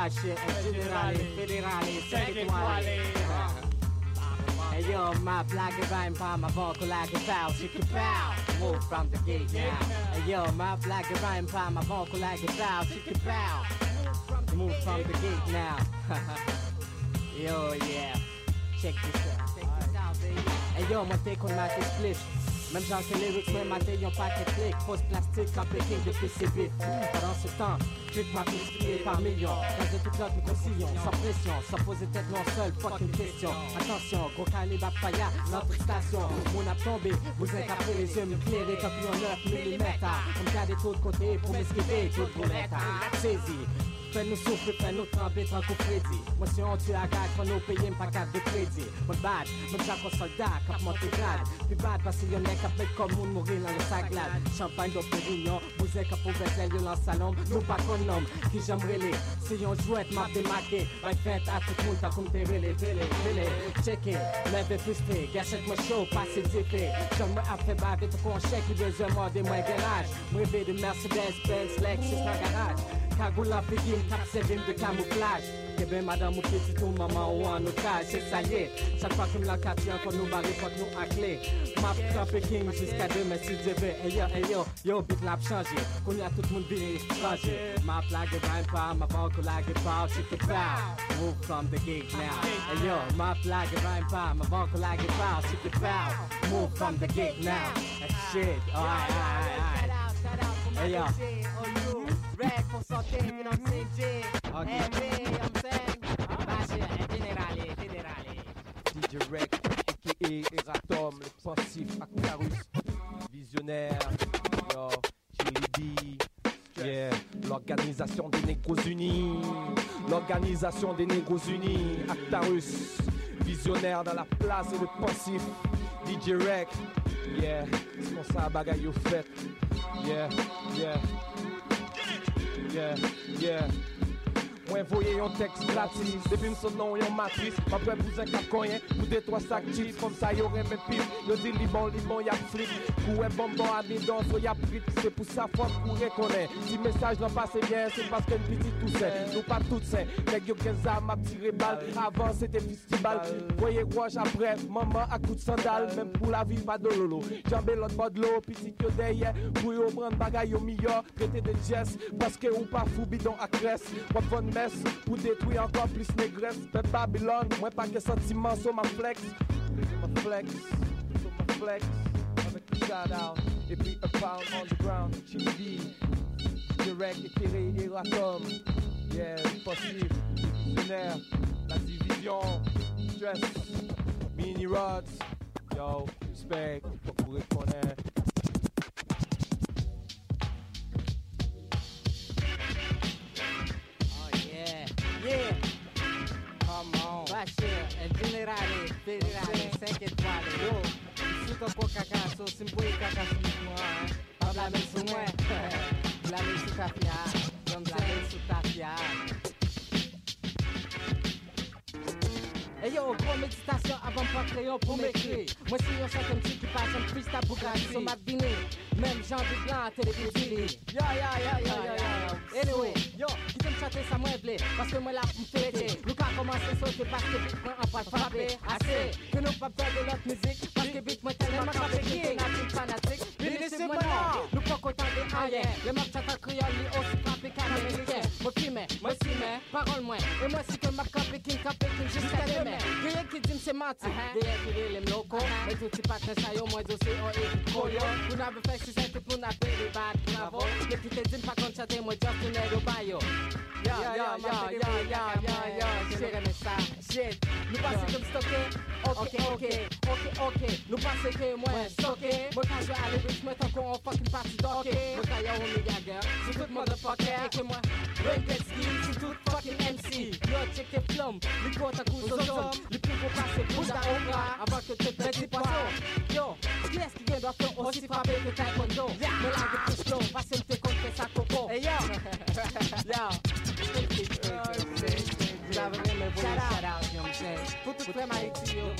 Bah shit, générale, fédérale, cinq étoiles. Hey yo, ma blague rhyme pas ma vocal like a foul, chicken pow. Move from the gate now. Hey yo, my blague rhyme pas ma vocal like a foul, chicken pow. Move from the gate now. Yo, yeah. Check this out. Check this out, baby. Hey yo, moi t'es qu'on m'a fait split. Même genre que les lyrics, même maté, y'ont pas de clic. Pose plastique en péking depuis c'est vite. Pendant ce temps, clic m'a multiplié par millions. Dans de toute l'autre concilion, sans pression, sans poser tête non seul, fucking question. Attention, gros calibre faya, notre station. Mon a tombé, vous êtes après les yeux m'éclairés comme en neuf millimètres. Comme qu'il y a des taux de côté pour m'esquiver, tout pour l'être. Saisie. Fais-nous souffrir, fais-nous trembler, tant qu'on prédit. Moi si on tue la gage, faut nous payer une carte de crédit. Moi bad, moi j'accroche soldat, cap monté grade. Puis bad, parce qu'il y en a qui appellent comme monde mourir dans le saglade. Champagne d'eau pérignon, vous êtes qu'à pouvoir faire le lance salon. Nous pas qu'on nomme, qui j'aimerais les. Si on jouette, m'a démarqué. Va fête à tout le monde, t'as comme t'es relé, relé, relé. Check it, lève frustré, gâchette moi chaud, passe d'effet. J'aimerais après baver tout qu'on chèque, il besoin moi de moi garage. Moi rêver de Mercedes, Benz, Lexus, dans garage. Cagoula pigim, cap sévim de camouflage. Que ben madame ou petit ou maman ou en otage, c'est ça y est. Chaque fois que me la catient, qu'on nous barre, faut que nous à clé. Map trappe king jusqu'à demain si Dieu veut. Hey yo, hey yo, yo, big lap changé. Qu'on y a tout le monde viré, changé. Ma blague rhyme pas, ma banque blague pas, chicken pow. Move from the gate now. Hey yo, ma blague rhyme pas, ma banque blague pas, chicken pow. Move from the gate now. That shit, alright, alright, alright. Hey yo. Red for santé, you know what I'm saying, J. Okay. M B, you know what I'm saying? Bashir, générale, fédérale. D J Rec, a k a. Eratom, le pensif, Actarus, visionnaire, yo, Chili D, yeah, l'organisation des Négros Unis, l'organisation des Négros Unis, Actarus, visionnaire dans la place et le pensif, D J Rec, yeah, c'est pour ça bagaille yo fait, yeah, yeah. Yeah, yeah. Moi voyez un texte gratis, depuis me son nom yon matrice. Ma près vous un cap coyen, vous deux trois sacs chips. Comme ça y'aurait même pif, yo dit Liban, Liban y'a flip. Coué bonbon à bidon, so y'a prit. C'est pour ça faut qu'on reconnaît. Si message n'en passe bien, c'est parce qu'une petite tout sain. Nous pas toutes sain, nèg yo gen ça m'a tiré balle. Avant c'était festival, voyez rouge après, maman à coup de sandales. Même pour la vie pas de lolo. Jambé l'autre bord de l'eau, petit yo derrière. Pour yo prendre bagaille yo meilleur, traité de jazz. Parce que ou pas fou bidon à cresse. Pour détruire encore plus négresse. Peuple Babylone, moi pas que sentiment sur ma flex. Ma flex, sur ma flex. Avec le shout out. Et puis a pound on the ground. Chili D, direct, éclairé, Eratom. Yeah, possible, visionnaire. La division, stress, mini rods. Yo, respect, pour reconnaître. Yeah, come on. Bashir, générale, fédérale, cinq étoiles. Yo, si tu as caca, so si tu as caca sur moi, pas la même sur moi. La même sur ta fia, comme la même sur ta fia. Hey yo, gros méditation avant de pas crayon pour m'écrire. Moi si on sent un petit qui passe un freestyle pour gagner sur ma dîner. Même Jean du Blanc, télévision. Yo, yo, yo, yo, yo, yo. Anyway, yo, qui t'aime chanter ça moi blé. Parce que moi là pour me fêter. Nous quand commencer à sauter parce que vite moi en pas frapper. Assez, que nous pas faire de notre musique. Parce que vite moi tellement frappé qui est natif fanatique. Venez moi non, nous pas content des ailleurs. Le map chante créole, lui aussi frappé qu'américain. Moi filmé, moi filmé, parole moi. Et moi si que m'a capé king, capé king jusqu'à demain. Rien qui dit c'est menti, rien qui dit les locaux. Mais tout est pas très ça, yo, moi aussi on est colio. Vous n'avez fait si c'est tout le monde a fait des bad, bravo. Mais qui te dit pas qu'on chante, moi just une aide au bayo. Yo, yo, yo, yo, yo, yo, yo, j'ai aimé ça, shit. Nous passons comme stocké, ok, ok, ok, ok. Nous passons que moi stocké. Moi quand je vais aller vite, moi tant qu'on en fucking partie d'hockey. Moi quand y'a un méga girl, c'est tout motherfucker. Et que moi, Ranketski, c'est tout fucking M C. Yo, check tes flammes, les côtes à coups aux hommes. Les plus gros passer pour la obra avant que tu te pètes poisson. Yo, qui est-ce qui vient doit faire aussi frapper que taekwondo? Me la de plus long, parce que t'es contre sa coco. Hey yo, yo, vous avez aimé vos shout out, you know what I'm saying? Pour tout le Haïti, yo.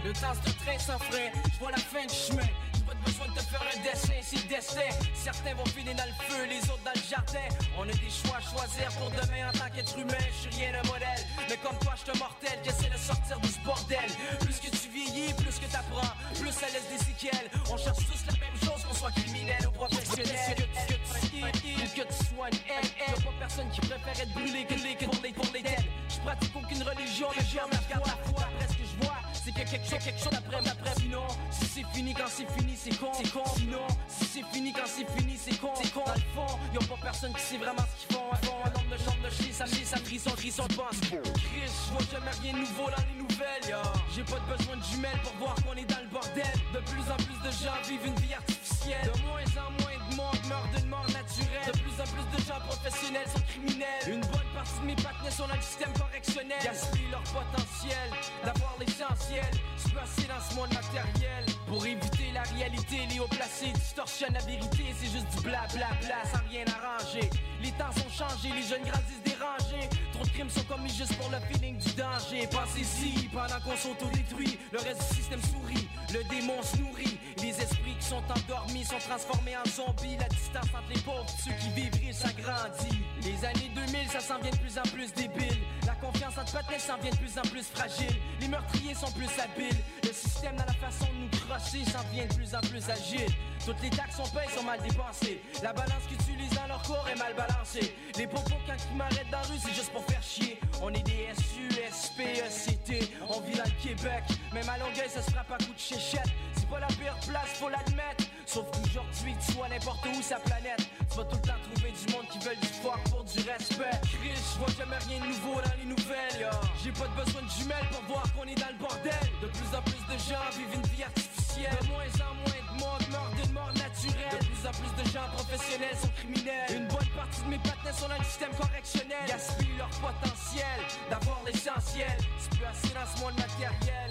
Le temps c'est un train sans frein, je vois la fin du chemin. Pas de besoin de te faire un dessin, c'est le destin. Certains vont finir dans le feu, les autres dans le jardin. On a des choix à choisir pour demain en tant qu'être humain. Je suis rien un modèle, mais comme toi je suis un mortel. J'essaie de sortir de ce bordel. Plus que tu vieillis, plus que t'apprends, plus ça laisse des séquelles. On cherche tous la même chose, qu'on soit criminel ou professionnel. Que, que, que tu ou que tu sois une haine. Y'a pas personne qui préfère être brûlé que les que pour les pour les tels. Je pratique aucune religion, mais j'aime la foi. Après ce que je vois, c'est que quelque chose, quelque chose après, après. Sinon, si c'est fini quand c'est fini, c'est con, c'est con. Sinon, si c'est fini quand c'est fini, c'est con, c'est con. Dans le fond, y'a pas personne qui sait vraiment ce qu'ils font. Ils font un nombre de jambes de chier, ça me dit, ça me crie son cri, son pense. Chris, j'vois jamais rien de nouveau dans les nouvelles, ya. J'ai pas de besoin de jumelles pour voir qu'on est dans le bordel. De plus en plus de gens vivent une vie artificielle. De moins en moins de monde meurt d'une mort naturelle. De plus en plus de gens professionnels sont criminels. Une bonne partie de mes partenaires sont dans le système correctionnel. Gaspillent leur potentiel d'avoir l'essentiel. Se placer dans ce monde matériel pour éviter la réalité. Les hauts placés distorsionnent la vérité. C'est juste du blablabla sans rien arranger. Les temps sont changés, les jeunes grandissent dérangés. Trop de crimes sont commis juste pour le feeling du danger. Pensez-y, pendant qu'on s'auto-détruit, le reste du système sourit, le démon se nourrit. Les esprits qui sont endormis sont transformés en zombies. La distance entre les pauvres et ceux qui vivent riches s'agrandit. Les années deux mille, ça s'en vient de plus en plus débile. La confiance entre patrons s'en vient de plus en plus fragile. Les meurtriers sont plus habiles. Le système dans la façon de nous crosser s'en vient de plus en plus agile. Toutes les taxes on paye sont mal dépensées. La balance qu'ils utilisent dans leur corps est mal balancée. Les popos quand ils m'arrêtent dans la rue c'est juste pour faire chier. On est des S U, S P, E C T. On vit dans le Québec. Même à Longueuil ça se frappe à coups de chéchette. C'est pas la pire place, faut l'admettre. Sauf qu'aujourd'hui tu sois n'importe où sa planète, tu vas tout le temps trouver du monde qui veulent du fuck pour du respect. Chris, je vois jamais rien de nouveau dans les nouvelles, yeah. J'ai pas de besoin de jumelles pour voir qu'on est dans le bordel. De plus en plus de gens vivent une vie artificielle. De moins en moins de monde meurt d'une mort naturelle. De plus en plus de gens professionnels sont criminels. Une bonne partie de mes partenaires sont dans le système correctionnel. Gaspillent leur potentiel d'avoir l'essentiel. C'est plus assez dans ce monde matériel.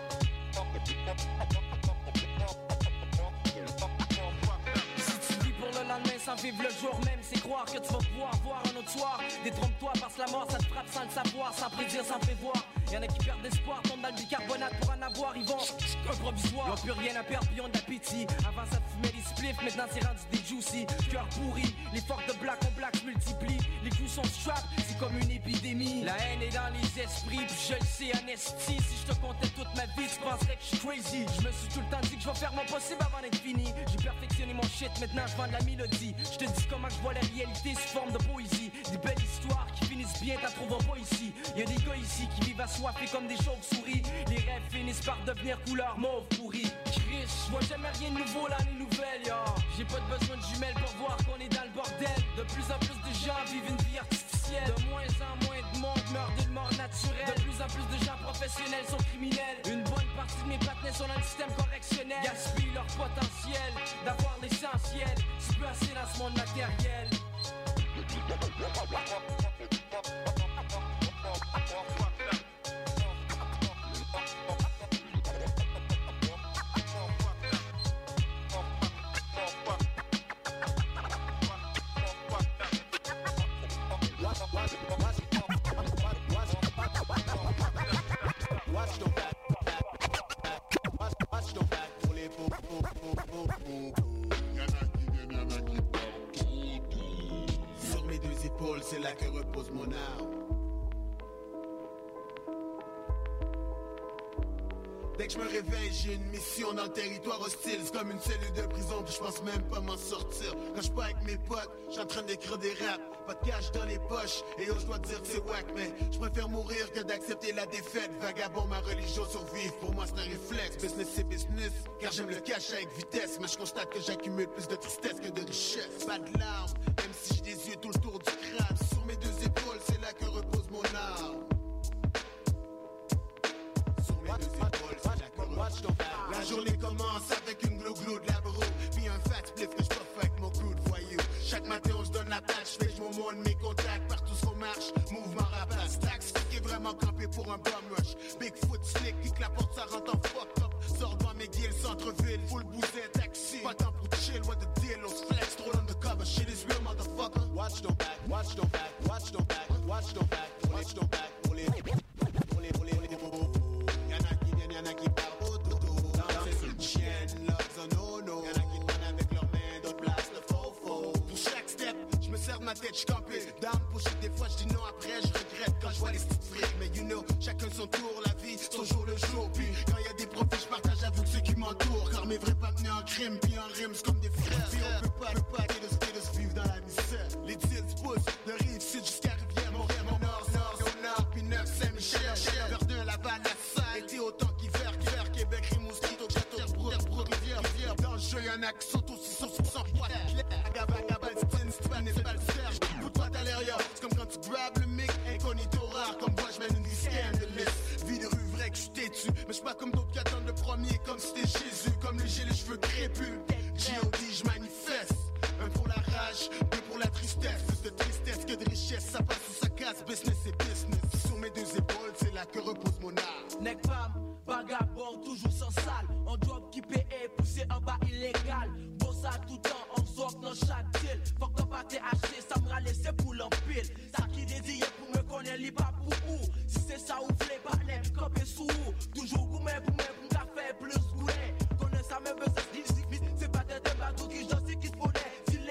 Le lendemain sans vivre le jour même, c'est croire que tu vas pouvoir voir un autre soir. Détrompe-toi parce que la mort ça te frappe sans le savoir, sans prédire, sans prévoir. Y'en a qui perdent espoir, tombent dans le bicarbonate pour en avoir, ils vont un provisoire. Ils ont plus rien à perdre, puis ont de l'appétit. Avant ça te fumait des spliffs, maintenant c'est rendu des juicy. Cœur pourri, les forks de black on black se multiplient. Les coups sont strap, c'est comme une épidémie. La haine est dans les esprits, puis je le sais en esti. Si je te comptais toute ma vie, tu penserais que je suis crazy. Je me suis tout le temps dit que je vais faire mon possible avant d'être fini. J'ai perfectionné mon shit, maintenant je vends de la mélodie. Je te dis comment je vois la réalité sous forme de poésie. Des belles histoires qui finissent bien, t'en trouveras pas ici. Y'a des gars ici qui vivent assoiffés comme des chauves-souris. Les rêves finissent par devenir couleur mauve pourrie. Chris, je vois jamais rien de nouveau dans les nouvelles, ya. J'ai pas de besoin de jumelles pour voir qu'on est dans le bordel. De plus en plus de gens vivent une vie artificielle. De moins en moins de monde meurt d'une mort naturelle. De plus en plus de gens professionnels sont criminels. Une bonne partie de mes partenaires sont dans le système correctionnel. Gaspillent leur potentiel d'avoir l'essentiel. C'est plus assez dans ce monde matériel. Sur mes deux épaules, c'est là que repose mon âme. Dès que je me réveille, j'ai une mission dans le territoire hostile. C'est comme une cellule de prison, puis je pense même pas m'en sortir. Quand je pars avec mes potes, j'suis en train d'écrire des raps. Pas de cash dans les poches, et oh, je dois te dire que c'est wack, mais je préfère mourir que d'accepter la défaite. Vagabond, ma religion, survivre, pour moi c'est un réflexe. Business c'est business, car j'aime le cash avec vitesse. Mais je constate que j'accumule plus de tristesse que de richesse. Pas de larmes, même si j'ai des yeux tout le tour du crâne. Sur mes deux épaules, c'est là que repose mon âme. Sur mes deux épaules, c'est là que repose mon âme. La journée commence avec une glou-glou de la broue, puis un fat spliff que je poffe avec mon crew de voyous. Chaque matin on se donne la tâche, fais je mon de mes contacts, partout ce qu'on marche, mouvement rapace, taxe, qui est vraiment campé pour un bum rush. Bigfoot slick, kick la porte, ça rentre en fuck up. Sors devant mes guilles, centre-ville, full bouset, taxi. Pas temps pour chill, what the deal, on se flex, trop undercover, shit is real motherfucker. Watch ton back, watch ton back, watch ton back, watch ton back, watch ton back, pour les, pour les, pour les, pour les, y'en a qui viennent, y'en a qui partent. bitch campé. Dame pochée, des fois je dis non, après je regrette quand je vois les petites frics. Mais you know, chacun son tour, la vie, son jour le jour. Puis quand y a des profits, je partage avec ceux qui m'entourent. Car mes vrais pas menés en crime, puis en rime, c'est comme des frères. Puis on peut pas, peut pas, et de se vivre dans la misère. Les deals poussent de rive sud jusqu'à Rivière, Montréal, mon nord, nord, au nord, puis neuf, Saint-Michel, Verdun, Laval, la Salle. Été autant qu'hiver, qu'hiver, Québec, Rimouski, Château, Sherbrooke, Rivière, Rivière. Dans le jeu, y'en a qui sont aussi sans sans poids. Agabagabal, Stin, Span, et Bal, Serge. Coup de droite à l'arrière, c'est comme quand tu grabes le mic, incognito rare, comme moi, je mène une vie scandalous. Vie de rue vrai que je têtu, mais j'suis pas comme d'autres qui attendent le premier, comme si c'était Jésus, comme le j'ai les cheveux crépus. G O D, je manifeste. Un pour la rage, deux pour la tristesse. Plus de tristesse que de richesse, ça passe ou ça casse. Business et business. Sur mes deux épaules, c'est là que repose mon art. Nec femme, vagabond, toujours sans salle. En job qui paye, poussé en bas illégal. Boss à tout temps, on sort dans chaque deal. Faut que pas t'es acheté, ça me laissé pour l'empile. Ça qui désire pour me connaître, li pas pour où. Si c'est ça ou flé, pas net, copé sous. Toujours gourmet pour me, pour m'café plus gourmet. Connais ça, même ça se dit, c'est pas des bateaux qui j'en sais qui se foutait.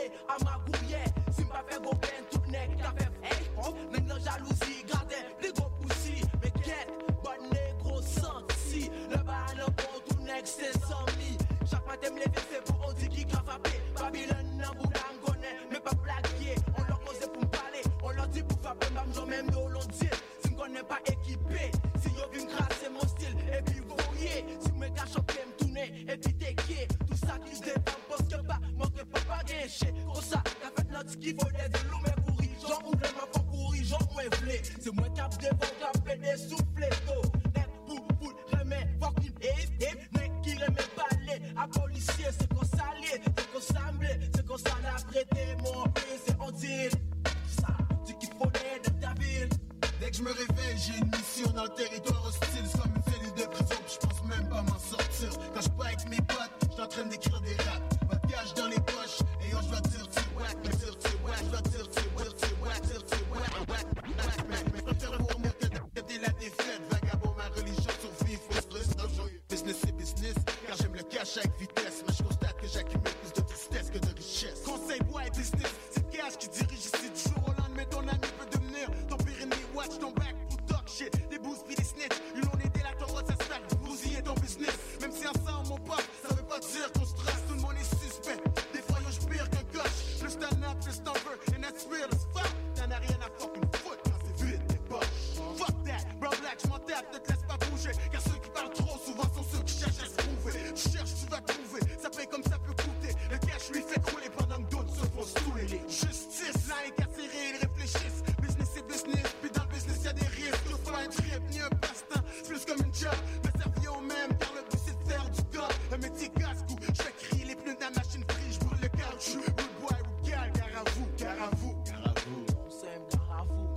À ma gourrière, si m'a fait go ben tout nec, qu'a fait hey, oh, maintenant jalousie, gardez les gros poussis, mais quête, bonne négro senti, le ban pour tout nec, c'est cent mille. Chaque matin me lever, c'est pour on dit qui qu'a frappé, Babylone, nan boudan connaît, mais pas plaqué, on leur cause pour me parler, on leur dit pour frapper, même j'en même de l'on dit, si me connaît pas équipé, si yo vin crasser mon style, et puis voyez, si me cache au pied, me tourner, et puis t'équier, tout ça qui se défend, parce que pas, manque pas pas gâché, comme ça, qu'a fait notre ski, faut des loups, mais pourri, j'en ouvre ma femme pourri, j'en ouvré, c'est moi qui a devant, qui a fait des soufflets d'eau, net, bout, bout, remets, fucking hip, hip, mec qui remet balai, à policier, c'est qu'on s'allie, c'est qu'on s'amblait, c'est qu'on s'en a prêté, mon pays, c'est on dit, ça, tu qui connais de ta ville. Dès que je me réveille, j'ai une mission dans le territoire hostile. C'est comme une cellule de prison, puis je pense même pas m'en sortir. Quand je pas avec mes potes, j'suis en train d'écrire des raps. Pas de cash dans les poches, et yo, j'dois dire, tu whack, mais dire, tu whack, j'dois dire, tu whack, tu whack, dire, tu whack, whack, whack, man. Mais préfère mourir que d'accepter la défaite. Vagabond, ma religion survit, business c'est business, car j'aime le cash avec vitesse. Mais je constate que j'accumule plus de tristesse que de richesse. Conseil, bois et business, c'est le cash qui dirige ici du jour au lendemain. Ton ami peut devenir ton Pyrénées, watch ton back pour talk shit. Des boosts puis des snitch, une on est délateur, ça se fait bousiller ton business. Même si ensemble mon pote, ça veut pas dire qu'on se trace, tout le monde est suspect. Des fois yo j'pire qu'un coche, plus t'en as, plus t'en veux. And that's real as fuck, t'en as rien à fucking foot quand c'est vide tes poches. Fuck that, brown black, j'm'en tape, ne te laisse pas bouger. Car ceux qui parlent trop souvent sont ceux qui cherchent à se prouver. Tu cherches, tu vas trouver, ça paye comme ça peut coûter. Le cash lui fait crouler pendant que d'autres se font stouler. Justice, là incarcéré, ils réfléchissent. Business c'est business, puis dans le business y'a des risques. C'est pas un trip ni un passe-temps, c'est plus comme une job. Mais ça vient au même, car le but c'est de faire du top. Un métier casse-cou, j'fais crier les pneus de la machine free, j'brûle le caoutchouc. Rude boy, gal, gare à vous, gare à vous, gare à vous. On s'aime, gare à vous.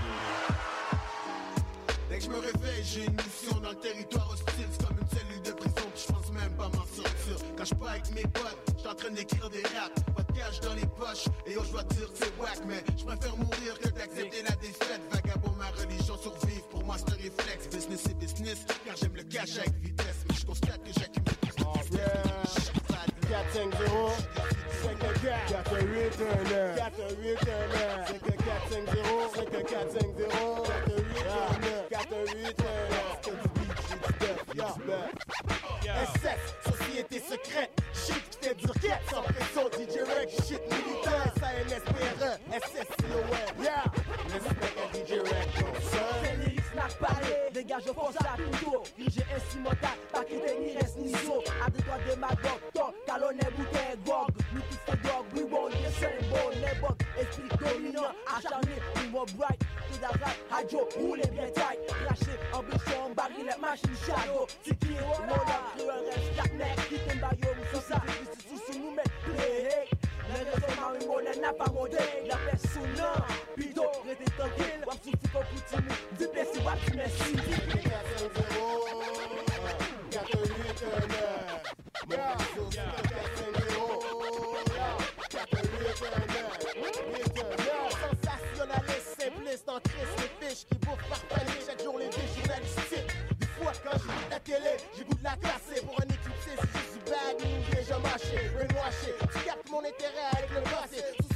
Dès que je me réveille, j'ai une mission dans le territoire hostile. C'est comme une cellule de prison, puis je pense même pas m'en sortir. Quand je pas avec mes potes, j'suis en train d'écrire des raps. Pas de cash dans les poches, et yo, j'dois dire c'est whack, mais je préfère mourir que d'accepter la défaite. Vagabond, ma religion survivre, pour moi c'est un réflexe. Business c'est business, car j'aime le cash avec vitesse. Mais je constate que j'accumule plus de tristesse. quatre cinq zéro, c'est que quatre huit un neuf, quatre huit un neuf, c'est que quatre cinq zéro, c'est que quatre cinq zéro, quatre huit un neuf, c'est du beat, c'est du stuff, S S, société secrète, shit qui fait du requête, sans pression, D J Rec, shit militaire, S A N S P R E, S S C O M, yeah, respect à D J Rec, Félix n'a pas parlé, dégage au force à couteau, dirigé instrumental, pas quitter ni reste ni saut, à deux doigts de ma dog, ton calonnet bouteille gog, nous tous ces dogs, we won't get same bone, les bugs, esprit dominant, acharné, we more bright, tout d'arrêt, radio, roulez bien tight, craché, ambition, baril, machine, shadow, tiki, roll up, cruel, reste, stack neck, quitte un baillot, nous sommes ça, nous sous nous mettre, play, les réseaux marins, monnaie n'a pas modé, la paix sous nom, pito, restez tranquille, wap souffle qu'on continue, dis merci, wap tu merci, quatre cinq zéro, quatre huit un neuf, mon réseau c'est quatre cinq zéro, quatre huit un neuf, sensationnaliste, simpliste, en triste, les fiches qui bouffent par panier, chaque jour les vies journalistiques. Des fois quand j'écoute la télé, j'ai goût de la casser, pour un éclipsé, c'est juste du bag, déjà mâché, brainwashé, tu captes mon intérêt avec le passé,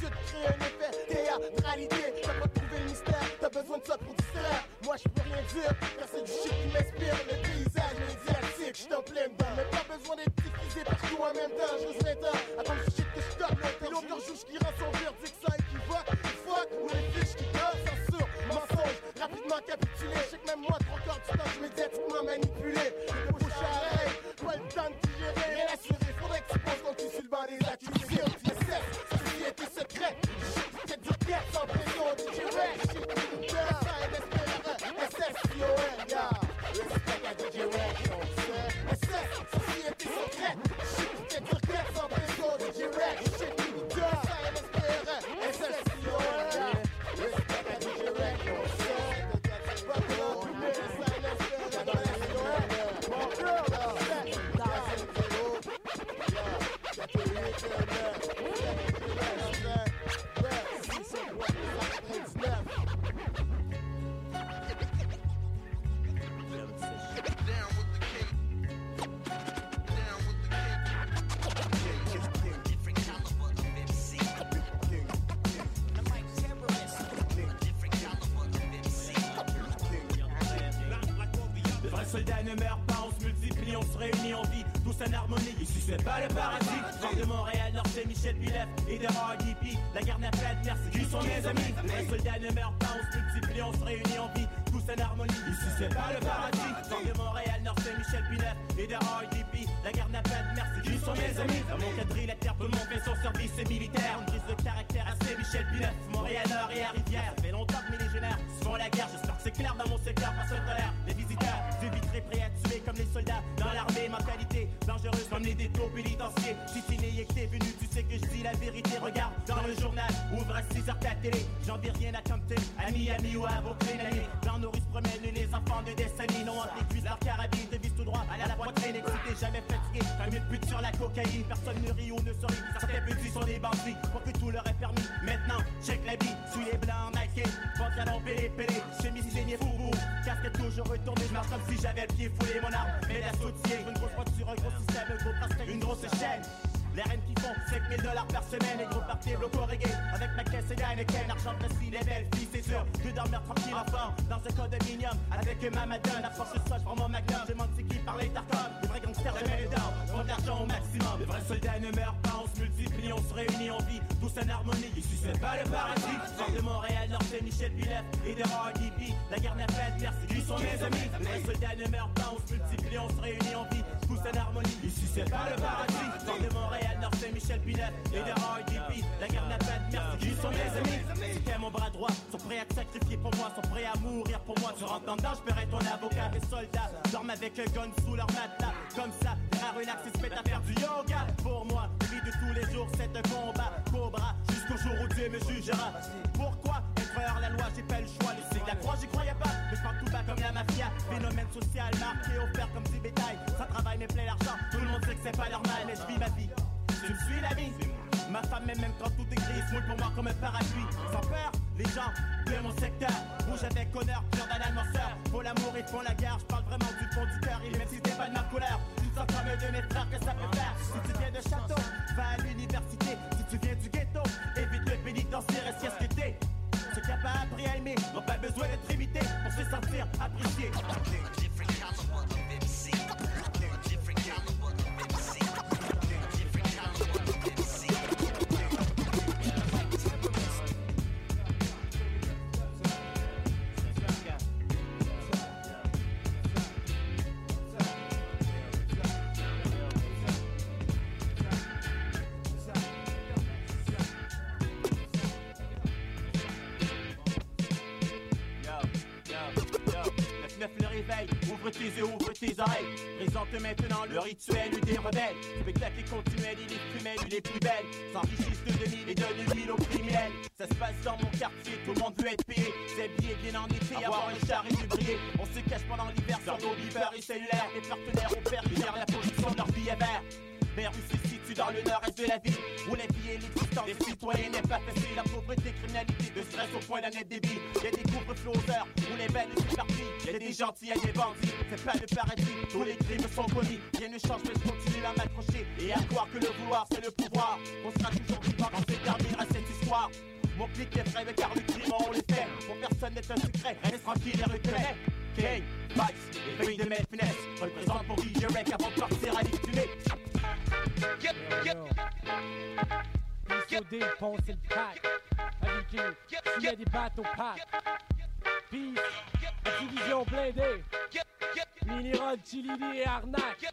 de créer un effet théâtralité. T'as pas trouvé le mystère, t'as besoin de ça pour distraire. Moi je peux rien dire, car c'est du shit qui m'inspire. Le paysage médiatique, j'suis en plein dedans. Mais pas besoin d'être diffusé partout en même temps. Je reste vingt ans, attends du shit que j'torne. Et l'autre juge qui rend son verdict sans équivoque. Fuck, ou les fiches qui donnent, censure, mensonge. Rapidement capitulé, j'sais que même moi, trois quarts du temps, j'médiatiquement manipulé. Le bouche à oreille, pas le temps de digérer. Rien assuré, faudrait que tu poses ton cul sur le banc des accusés. On dit S S, ceci était secret. Shit, du pièce sans pression, D J Rex. Shit, de ça et d'espérer. S S, C O N, yeah. Respect à D J Rex, on sait. S S, ceci était secret. Shit, du pièce sans pression, D J Rex. Shit, de ça et d'espérer. S S, C O N, yeah. Respect à D J Rex, on sait. Pas de l'an, tout le monde, ça et d'espérer. Dans la C O N, mon cœur, là. Soldats ne meurent pas, on se multiplie, on se réunit, on vit tous en harmonie. Ici c'est pas le paradis. Nord de Montréal, Nord c'est Michel Pilef et de R D P. La guerre n'a pas de merci, qui sont mes amis. Les soldats ne meurent pas, on se multiplie, on se réunit, on vit tous en harmonie. Ici c'est pas le paradis. Nord de Montréal, Nord c'est Michel Pilef et de R D P. La guerre n'a pas de merci, qui sont mes amis. Dans mon quadrille, la terre, tout le monde fait son service militaire. Une prise de caractère assez Michel Pilef. Montréal, Nord et à Rivière. Ça fait longtemps que mes légionnaires se font la guerre. J'espère que c'est clair dans mon secteur, personne tolère les visiteurs. J'éviterai prêt à tuer comme les soldats dans l'armée. Mentalité dangereuse comme les dépôts pénitentiaires. Si t'es né et que t'es venu, tu sais que je dis la vérité. Regarde dans le journal, ouvre à six heures ta télé. J'en dis rien à Compton, à Miami ou à Brooklyn. Dans nos rues se promènent les enfants de Destiny. Non, entre les cuisses, leur carabine, te vise tout droit à la poitrine. Et que si t'es jamais fatigué, comme une pute sur la cocaïne. Personne ne rit ou ne sourit, certains petits sont des bandits. Pour que tout leur est permis, maintenant, check la vie. Sous les blancs, Nike, pantalon pélé pélé. Chemise saignée, fourou, casque toujours retourné. Je marche comme si j'avais le pied foulé, mon arme, mais la sautier. Une grosse voiture, un gros système, un gros bracelet, une grosse chaîne. Les reines qui font cinq mille dollars par semaine. Et gros parties, bloco reggae. Avec ma caisse et Heineken, argent précis, les belles filles, c'est sûr. De dormir tranquille enfant, dans un condominium. Avec ma madone, à force de ça, je prends mon magnum. J'ai menti qui par l'intercom. Les vrais gangsters, je mets les dents. Font de l'argent au maximum. Les vrais soldats ne meurent pas, on se multiplie, on se réunit, on vit tous en harmonie. Ici, c'est pas le paradis. Nord de Montréal, Nord c'est Michel Pilef et de R D P. La guerre n'a pas de merci, qui sont mes amis. Les vrais soldats ne meurent pas, on se multiplie, on se réunit, on vit tous en harmonie. Ici, c'est pas le paradis. Nord de Montréal, Nord c'est Michel Pilef et de R D P. La guerre n'a pas de merci, qui sont mes amis. Si t'es mon bras droit, sont prêts à te sacrifier pour moi, sont prêts à mourir pour moi. Tu rentres dedans, je paierai ton avocat. Les soldats dorment avec un gun sous leur matelas. Comme ça, à relax, ils se mettent à faire du yoga. Pour moi, la vie de tous les jours, c'est un combat. Cobra, jusqu'au jour où Dieu me jugera. Pourquoi être hors la loi, j'ai pas le choix. Le signe de la croix, j'y croyais pas. Mais je parle tout bas comme la mafia. Phénomène social, marqué, offert comme du bétail. Ça travaille, mais plein l'argent. Tout le monde sait que c'est pas normal, mais je vis ma vie. Tu me suis la vie. Ma femme m'aime même quand tout est gris, se moule pour moi comme un parapluie. Sans peur, les gens de mon secteur rouge avec honneur, cœur d'un annonceur. Pour l'amour et pour la guerre, je parle vraiment du fond du cœur. Et même si t'es pas de ma couleur, tu te sens comme un de mes frères que ça peut faire. Si tu viens de château, va à l'université. Si tu viens du ghetto, évite le pénitentiaire et si est-ce que t'es. Ceux qui n'ont pas appris à aimer n'ont pas besoin d'être imités pour se sentir appréciés. Ouvre tes yeux, ouvre tes oreilles. Présente maintenant le rituel des rebelles. Spectacle continuel, il est fumel, il est plus belle. S'enrichissent de mille et donne l'huile aux criminels. Ça se passe dans mon quartier, tout le monde veut être payé. Ses billets viennent en été, avoir un char et du briller. On se cache pendant l'hiver sur nos biveurs et cellulaires. Les partenaires ont perdu la position de leur billet vert. Vers où se situe dans le nord-est de la ville, où les filles et l'existence des citoyens n'est pas facile. La pauvreté, criminalité, de stress au point d'un net débit. Y'a des couvre-feux aux heures, où les veines sont parties. Y'a des gentils, y'a des bandits, c'est pas le paradis. Tous les crimes sont commis, rien ne change mais je continue à m'accrocher. Et à croire que le vouloir c'est le pouvoir. On sera toujours vivant quand c'est terminé à cette histoire. Mon clic est vrai, mais car le crime on le fait. Pour personne n'est un secret, reste tranquille et reconnais. King, Vice, les filles de mes finesses représente pour D J Rec avant de partir à l'ictumé. Yep, yep. P O D, ponce le pack. Avec eux, tu mets des bateaux pack. Peace, la division blindée. Mini-Rod, Chilili et Arnaque.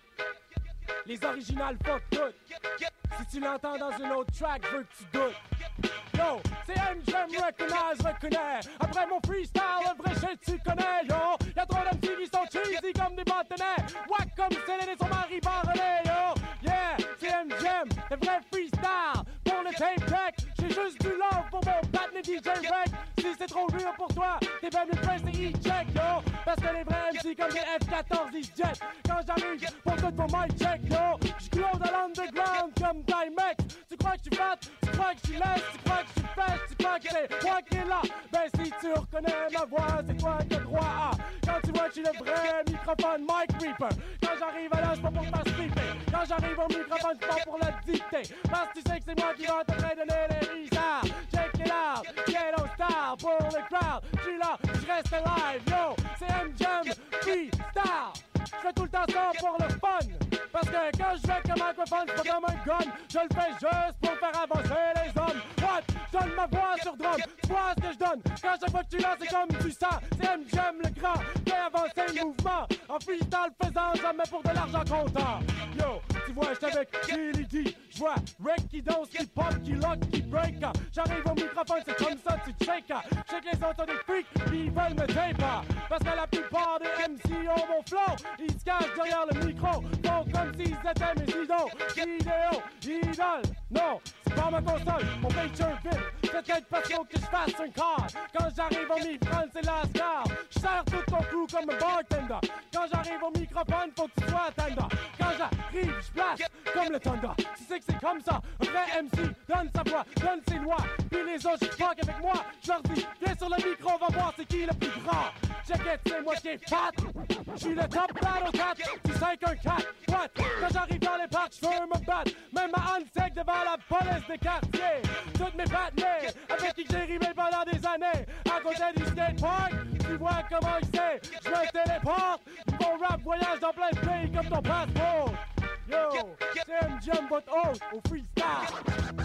Les originales fuck toutes. Si tu l'entends dans une autre track, je veux que tu doutes. Yo, c'est M J M, recognize, reconnais. Après mon freestyle, le vrai shit tu connais, yo. Y'a trop d'M C qui sont cheesy comme des bâtonnets. Wack comme Céline et son mari Barrelet, yo. Yeah, c'est M J M, le vrai freestyle. Pour le tape deck, j'ai juste du love pour mon partner D J Rec. Si c'est trop dur pour toi, t'es bien mieux press et e-check, yo. Parce que les vrais M C comme des F quatorze, ils se jettent. Quand j'arrive pour tout vos mic check, yo. J'close à l'underground comme Timex. Tu crois que je suis fat, tu crois que je suis laisse, tu crois que je suis fraîche, tu crois que c'est moi qui est là. Ben si tu reconnais ma voix, c'est quoi que droit à? Quand tu vois que je suis le vrai microphone Mike Reaper. Quand j'arrive à là, c'est pas pour te stripper. Quand j'arrive au microphone, c'est pas pour la dicter. Parce que tu sais que c'est moi qui va te donner les risards. Check it out, ghetto style pour le crowd. J'suis là, j'reste live, yo. C'est M J M freestyle. Je fais tout le temps ça pour le fun. Parce que quand je vais avec un microphone, c'est pas comme un gun. Je le fais juste pour faire avancer les hommes. What? Je donne ma voix sur drum. Tu vois ce que je donne? Quand chaque fois que tu lances, c'est comme du sang. C'est M J M le grand. Fais avancer le mouvement. En freestyle faisant, jamais pour de l'argent comptant. Yo, tu vois, j'étais avec Chili D. Je vois Rec qui danse, qui pop, qui lock, qui break. J'arrive au microphone, c'est comme ça, tu shake. Je sais que les autres sont des freaks, pis ils veulent me tape. Parce que la plupart des M C ont mon flow. Ils se cachent derrière le micro. Font comme s'ils étaient mes idoles. Vidéo, idole. Non, c'est pas ma console, mon picture vide. C'est peut-être parce qu'il faut que je fasse un quart. Quand j'arrive au microphone, c'est la star. Je sers tout ton coup comme un bartender. Quand j'arrive au microphone, faut que tu sois tender. Quand j'arrive, je place comme le thunder. Tu sais que c'est comme ça, un vrai M C donne sa voix, donne ses lois. Puis les autres, je fuck avec moi. Je leur dis, viens sur le micro, on va voir c'est qui le plus grand. Check it, c'est moi qui est fat. Je suis le top battle cat, tu sais qu'un cat. What? Quand j'arrive dans les parcs, je veux me battre. Même ma hand sec devant la police des quartiers. Toutes mes partenaires, avec qui j'ai rimé pendant des années. À côté du skatepark, tu vois comment il sait. Je me téléporte, mon rap voyage dans plein de pays comme ton passeport. Yo, c'est M J M votre hôte au freestyle.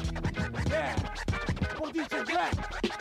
Yeah, pour D J Rec.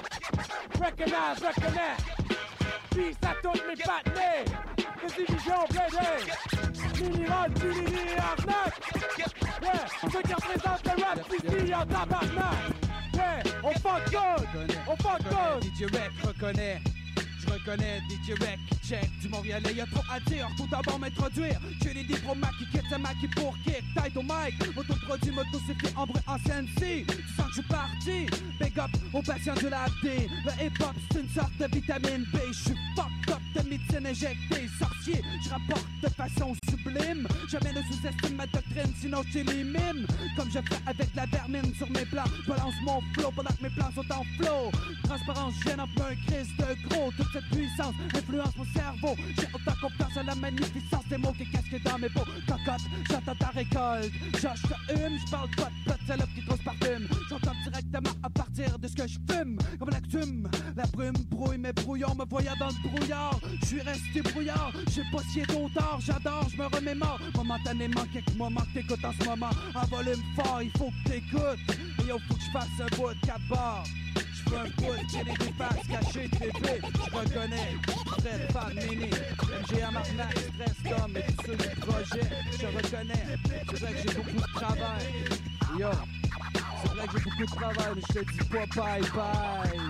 Recognize, reconnais. Peace à toutes mes partenaires. Les divisions blindées. Mini-Rod, Chilili et Arnaque. Yeah, ceux qui représentent le rap ici en tabarnak. Yeah, on fuck good, on fuck good. D J Rec reconnaît. Je reconnais D J Rec, check du Montréalais, y'a trop à dire. Tout d'abord m'introduire, j'ai les dix promacs qui quittent sa maquille pour kick. Tight au mic, moto-produit, moto-suffit en bruit en C N C. Tu sens que je suis parti, big up aux patients de la D. Le hip-hop c'est une sorte de vitamine B. Je suis fucked up de médecine injectée. Sorcier, je rapporte de façon sublime. Jamais ne sous-estime ma doctrine, sinon j'élimine. Comme je fais avec la vermine sur mes plans. Je balance mon flow pendant que mes plans sont en flow. Transparence gêne un peu un crise de gros. Toute cette puissance influence mon cerveau. J'ai autant confiance à la magnificence des mots qui casquent dans mes peaux. Cocotte, j'attends ta récolte. Josh te hume, j'parle pas de pote salope qui grosse parfume. J'entends directement à partir de ce que je fume. Comme la coutume, la brume brouille mes brouillons, me voyant dans le brouillard. J'suis resté brouillard, j'ai pas scié d'auteur. J'adore, j'me remémore. Momentanément, quelques moments que t'écoutes en ce moment. En volume fort, il faut que t'écoutes. Et yo, faut que j'fasse un bout de quatre barres. J'fais un bout, j'ai les défaces cachées de bébé. J'reconnais, très fan mini. M G M Arnaque, stress d'homme et tous ceux du projet. Je reconnais, c'est vrai que j'ai beaucoup de travail. Yo, c'est vrai que j'ai beaucoup de travail, mais je te dis pas bye bye.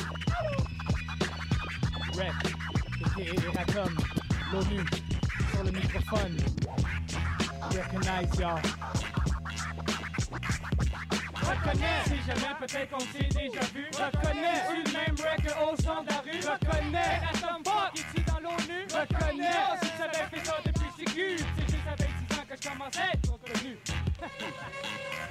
Rec, a k a Eracom, l'ONU, sur le microphone. Recognize y'all. Reconnais, si jamais peut-être qu'on s'est déjà vu. Reconnais, je suis le même rec au son de la rue. Reconnais, la somme fuck ici dans l'ONU. Reconnais, si j'avais fait ça depuis sécu, c'est juste avec dix ans que je commençais à être reconnu.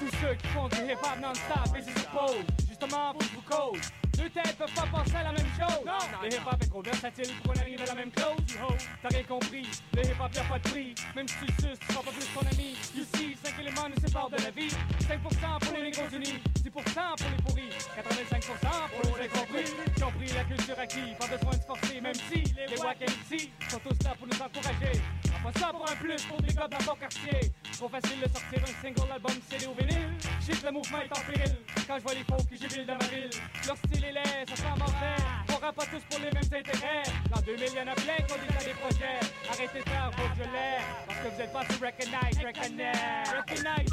tous ceux qui font du hip-hop non-stop et se supposent justement pour vous cause. Deux têtes peuvent pas penser à la même chose. Non, non, le hip-hop est trop versatile pour qu'on arrive à la même cause. T'as rien compris, le hip-hop y'a pas de prix. Même si tu le suces, tu seras pas plus ton ami. You see, cinq éléments nous séparent de la vie. cinq pour cent pour les négros unis, dix pour cent pour les pourris, quatre-vingt-cinq pour cent pour les incompris qui ont pris la culture acquis. Pas besoin de se forcer, même si les wack M C sont tous là pour nous encourager. On pas ça pour un plus pour des gars dans ton quartier. Trop facile de sortir un single, album, C D ou vinyle. Shit, le mouvement est en péril. Quand je vois les faux qui jubilent dans ma ville, leur style est laid, ça sent mauvais. On rappe pas tous pour les mêmes intérêts. L'an deux mille, y'en a plein qui ont déjà des projets. Arrêtez de faire vos je l'ai. Parce que vous êtes pas sur Recognize, Recognize, Recognize.